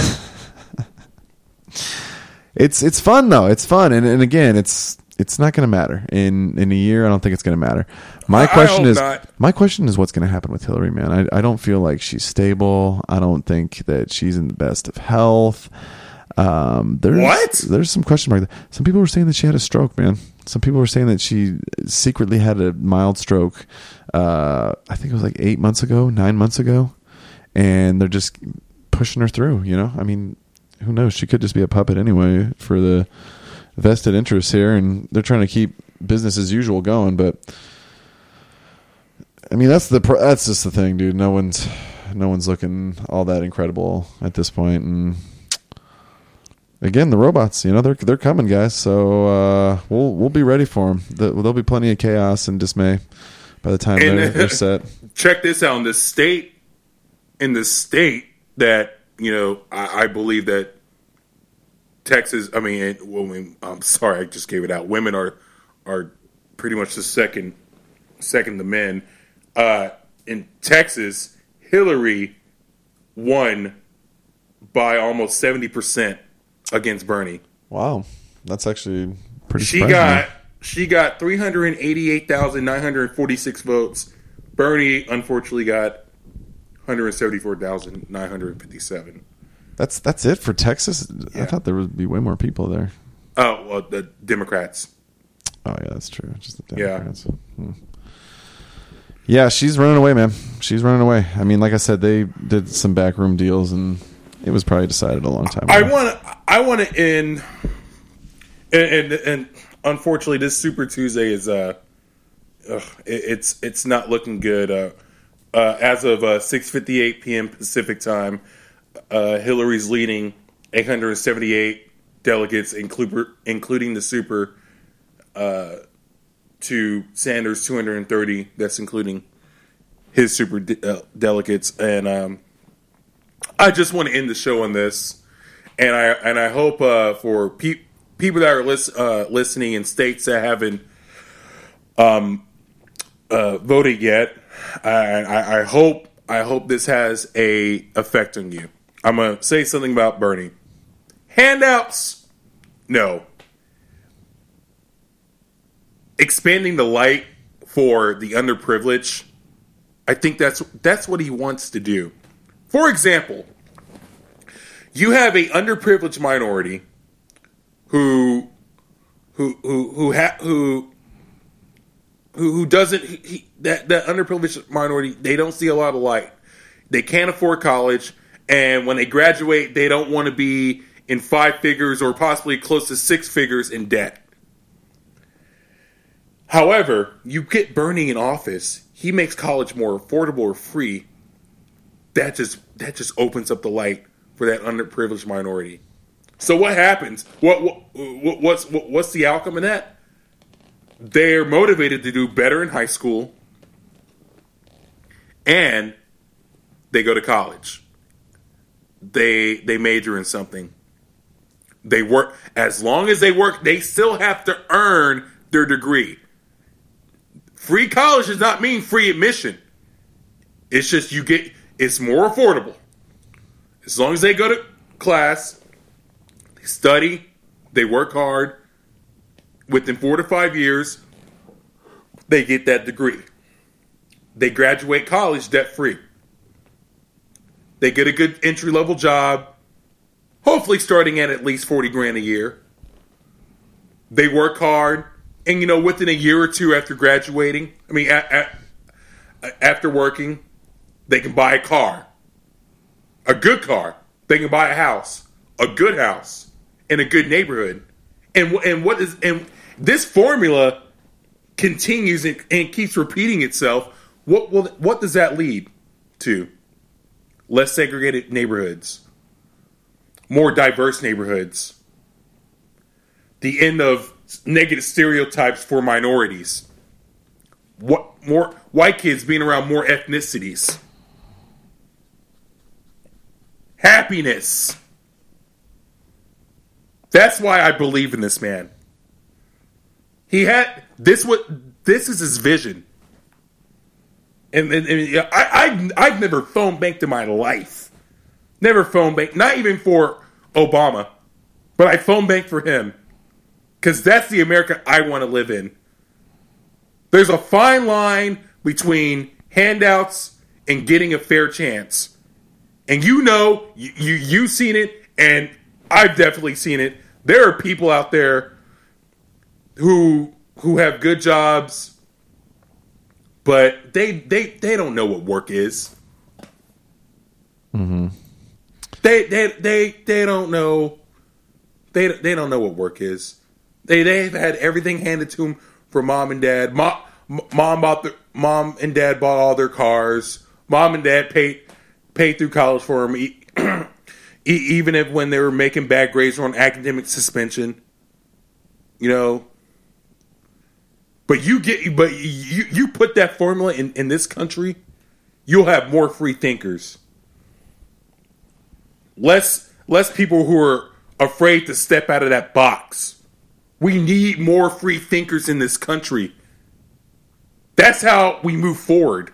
It's fun though. It's fun, and again, it's not going to matter in a year. I don't think it's going to matter. My question is what's going to happen with Hillary, man. I don't feel like she's stable. I don't think that she's in the best of health. There's some question mark. Some people were saying that she had a stroke, man. Some people were saying that she secretly had a mild stroke. I think it was like 9 months ago, and they're just pushing her through. I mean, who knows? She could just be a puppet anyway for the vested interests here, and they're trying to keep business as usual going. But I mean, that's just the thing, dude. No one's looking all that incredible at this point. And again, the robots, they're coming, guys. So we'll be ready for them. There'll be plenty of chaos and dismay by the time they're set. Check this out. In the state that I believe that Texas. I'm sorry, I just gave it out. Women are pretty much the second to men. In Texas, Hillary won by almost 70% against Bernie. Wow, that's actually pretty. She got 388,946 votes. Bernie unfortunately got 174,957. That's it for Texas? Yeah. I thought there would be way more people there. Oh, well, the Democrats. Oh, yeah, that's true. Just the Democrats. Yeah. Yeah, she's running away, man. She's running away. I mean, like I said, they did some backroom deals, and it was probably decided a long time ago. I want to end, and unfortunately, this Super Tuesday is it's not looking good. As of 6:58 p.m. Pacific time, Hillary's leading 878 delegates, including the super, to Sanders 230. That's including his super delegates. And I just want to end the show on this. And I hope for people that are listening in states that haven't voted yet, I hope this has a effect on you. I'm gonna say something about Bernie. Handouts, no. Expanding the light for the underprivileged, I think that's what he wants to do. For example, you have a underprivileged minority who who doesn't that underprivileged minority, they don't see a lot of light. They can't afford college, and when they graduate, they don't want to be in 5 figures or possibly close to 6 figures in debt. However, you get Bernie in office, he makes college more affordable or free. That just opens up the light for that underprivileged minority. So what happens? What's the outcome of that? They're motivated to do better in high school, and they go to college. They major in something. They work. As long as they work, they still have to earn their degree. Free college does not mean free admission. It's just it's more affordable. As long as they go to class, they study, they work hard, within 4 to 5 years, they get that degree. They graduate college debt-free. They get a good entry-level job, hopefully starting at least $40,000 a year. They work hard, and within a year or two after graduating, after working, they can buy a car. A good car. They can buy a house. A good house. In a good neighborhood. And this formula continues and keeps repeating itself. What does that lead to? Less segregated neighborhoods. More diverse neighborhoods. The end of negative stereotypes for minorities. More white kids being around more ethnicities. Happiness. That's why I believe in this man. He had this is his vision. And I've never phone banked in my life. Never phone banked, not even for Obama. But I phone banked for him. Because that's the America I want to live in. There's a fine line between handouts and getting a fair chance. And you've seen it, and I've definitely seen it. There are people out there who have good jobs, but they don't know what work is. Mm-hmm. They don't know. They don't know what work is. They've had everything handed to them from mom and dad. Mom and dad bought all their cars. Mom and dad paid through college for them, even if when they were making bad grades or on academic suspension. But you put that formula in this country, you'll have more free thinkers. Less people who are afraid to step out of that box. We need more free thinkers in this country. That's how we move forward.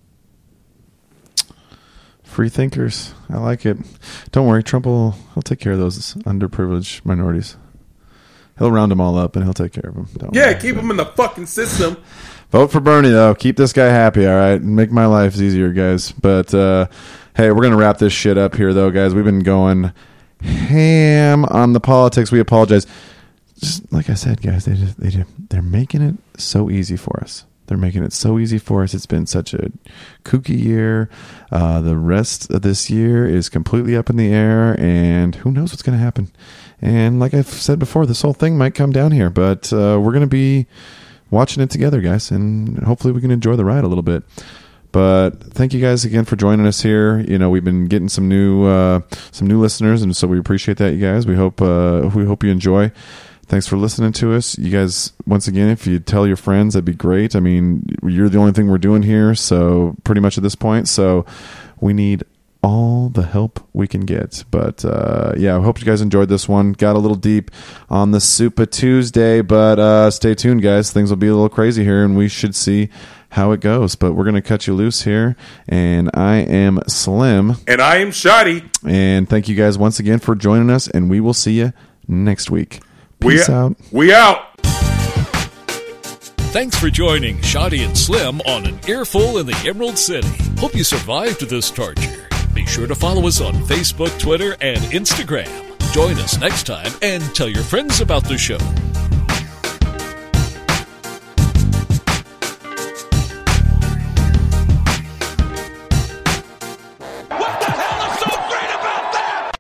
Free thinkers. I like it. Don't worry, Trump he'll take care of those underprivileged minorities. He'll round them all up and he'll take care of them. Keep them in the fucking system. Vote for Bernie, though. Keep this guy happy, all right? Make my life easier, guys. But, hey, we're going to wrap this shit up here, though, guys. We've been going ham on the politics. We apologize. Just like I said, guys, they're making it so easy for us. They're making it so easy for us. It's been such a kooky year. The rest of this year is completely up in the air, and who knows what's going to happen. And like I've said before, this whole thing might come down here, but we're going to be watching it together, guys, and hopefully we can enjoy the ride a little bit. But thank you guys again for joining us here. We've been getting some new listeners, and so we appreciate that, you guys. We hope you enjoy. Thanks for listening to us. You guys, once again, if you tell your friends, that'd be great. I mean, you're the only thing we're doing here, so pretty much at this point. So we need all the help we can get. But, I hope you guys enjoyed this one. Got a little deep on the Super Tuesday, but stay tuned, guys. Things will be a little crazy here, and we should see how it goes. But we're going to cut you loose here, and I am Slim. And I am Shoddy. And thank you guys once again for joining us, and we will see you next week. Peace out. We out. Thanks for joining Shoddy and Slim on An Earful in the Emerald City. Hope you survived this torture. Be sure to follow us on Facebook, Twitter, and Instagram. Join us next time and tell your friends about the show.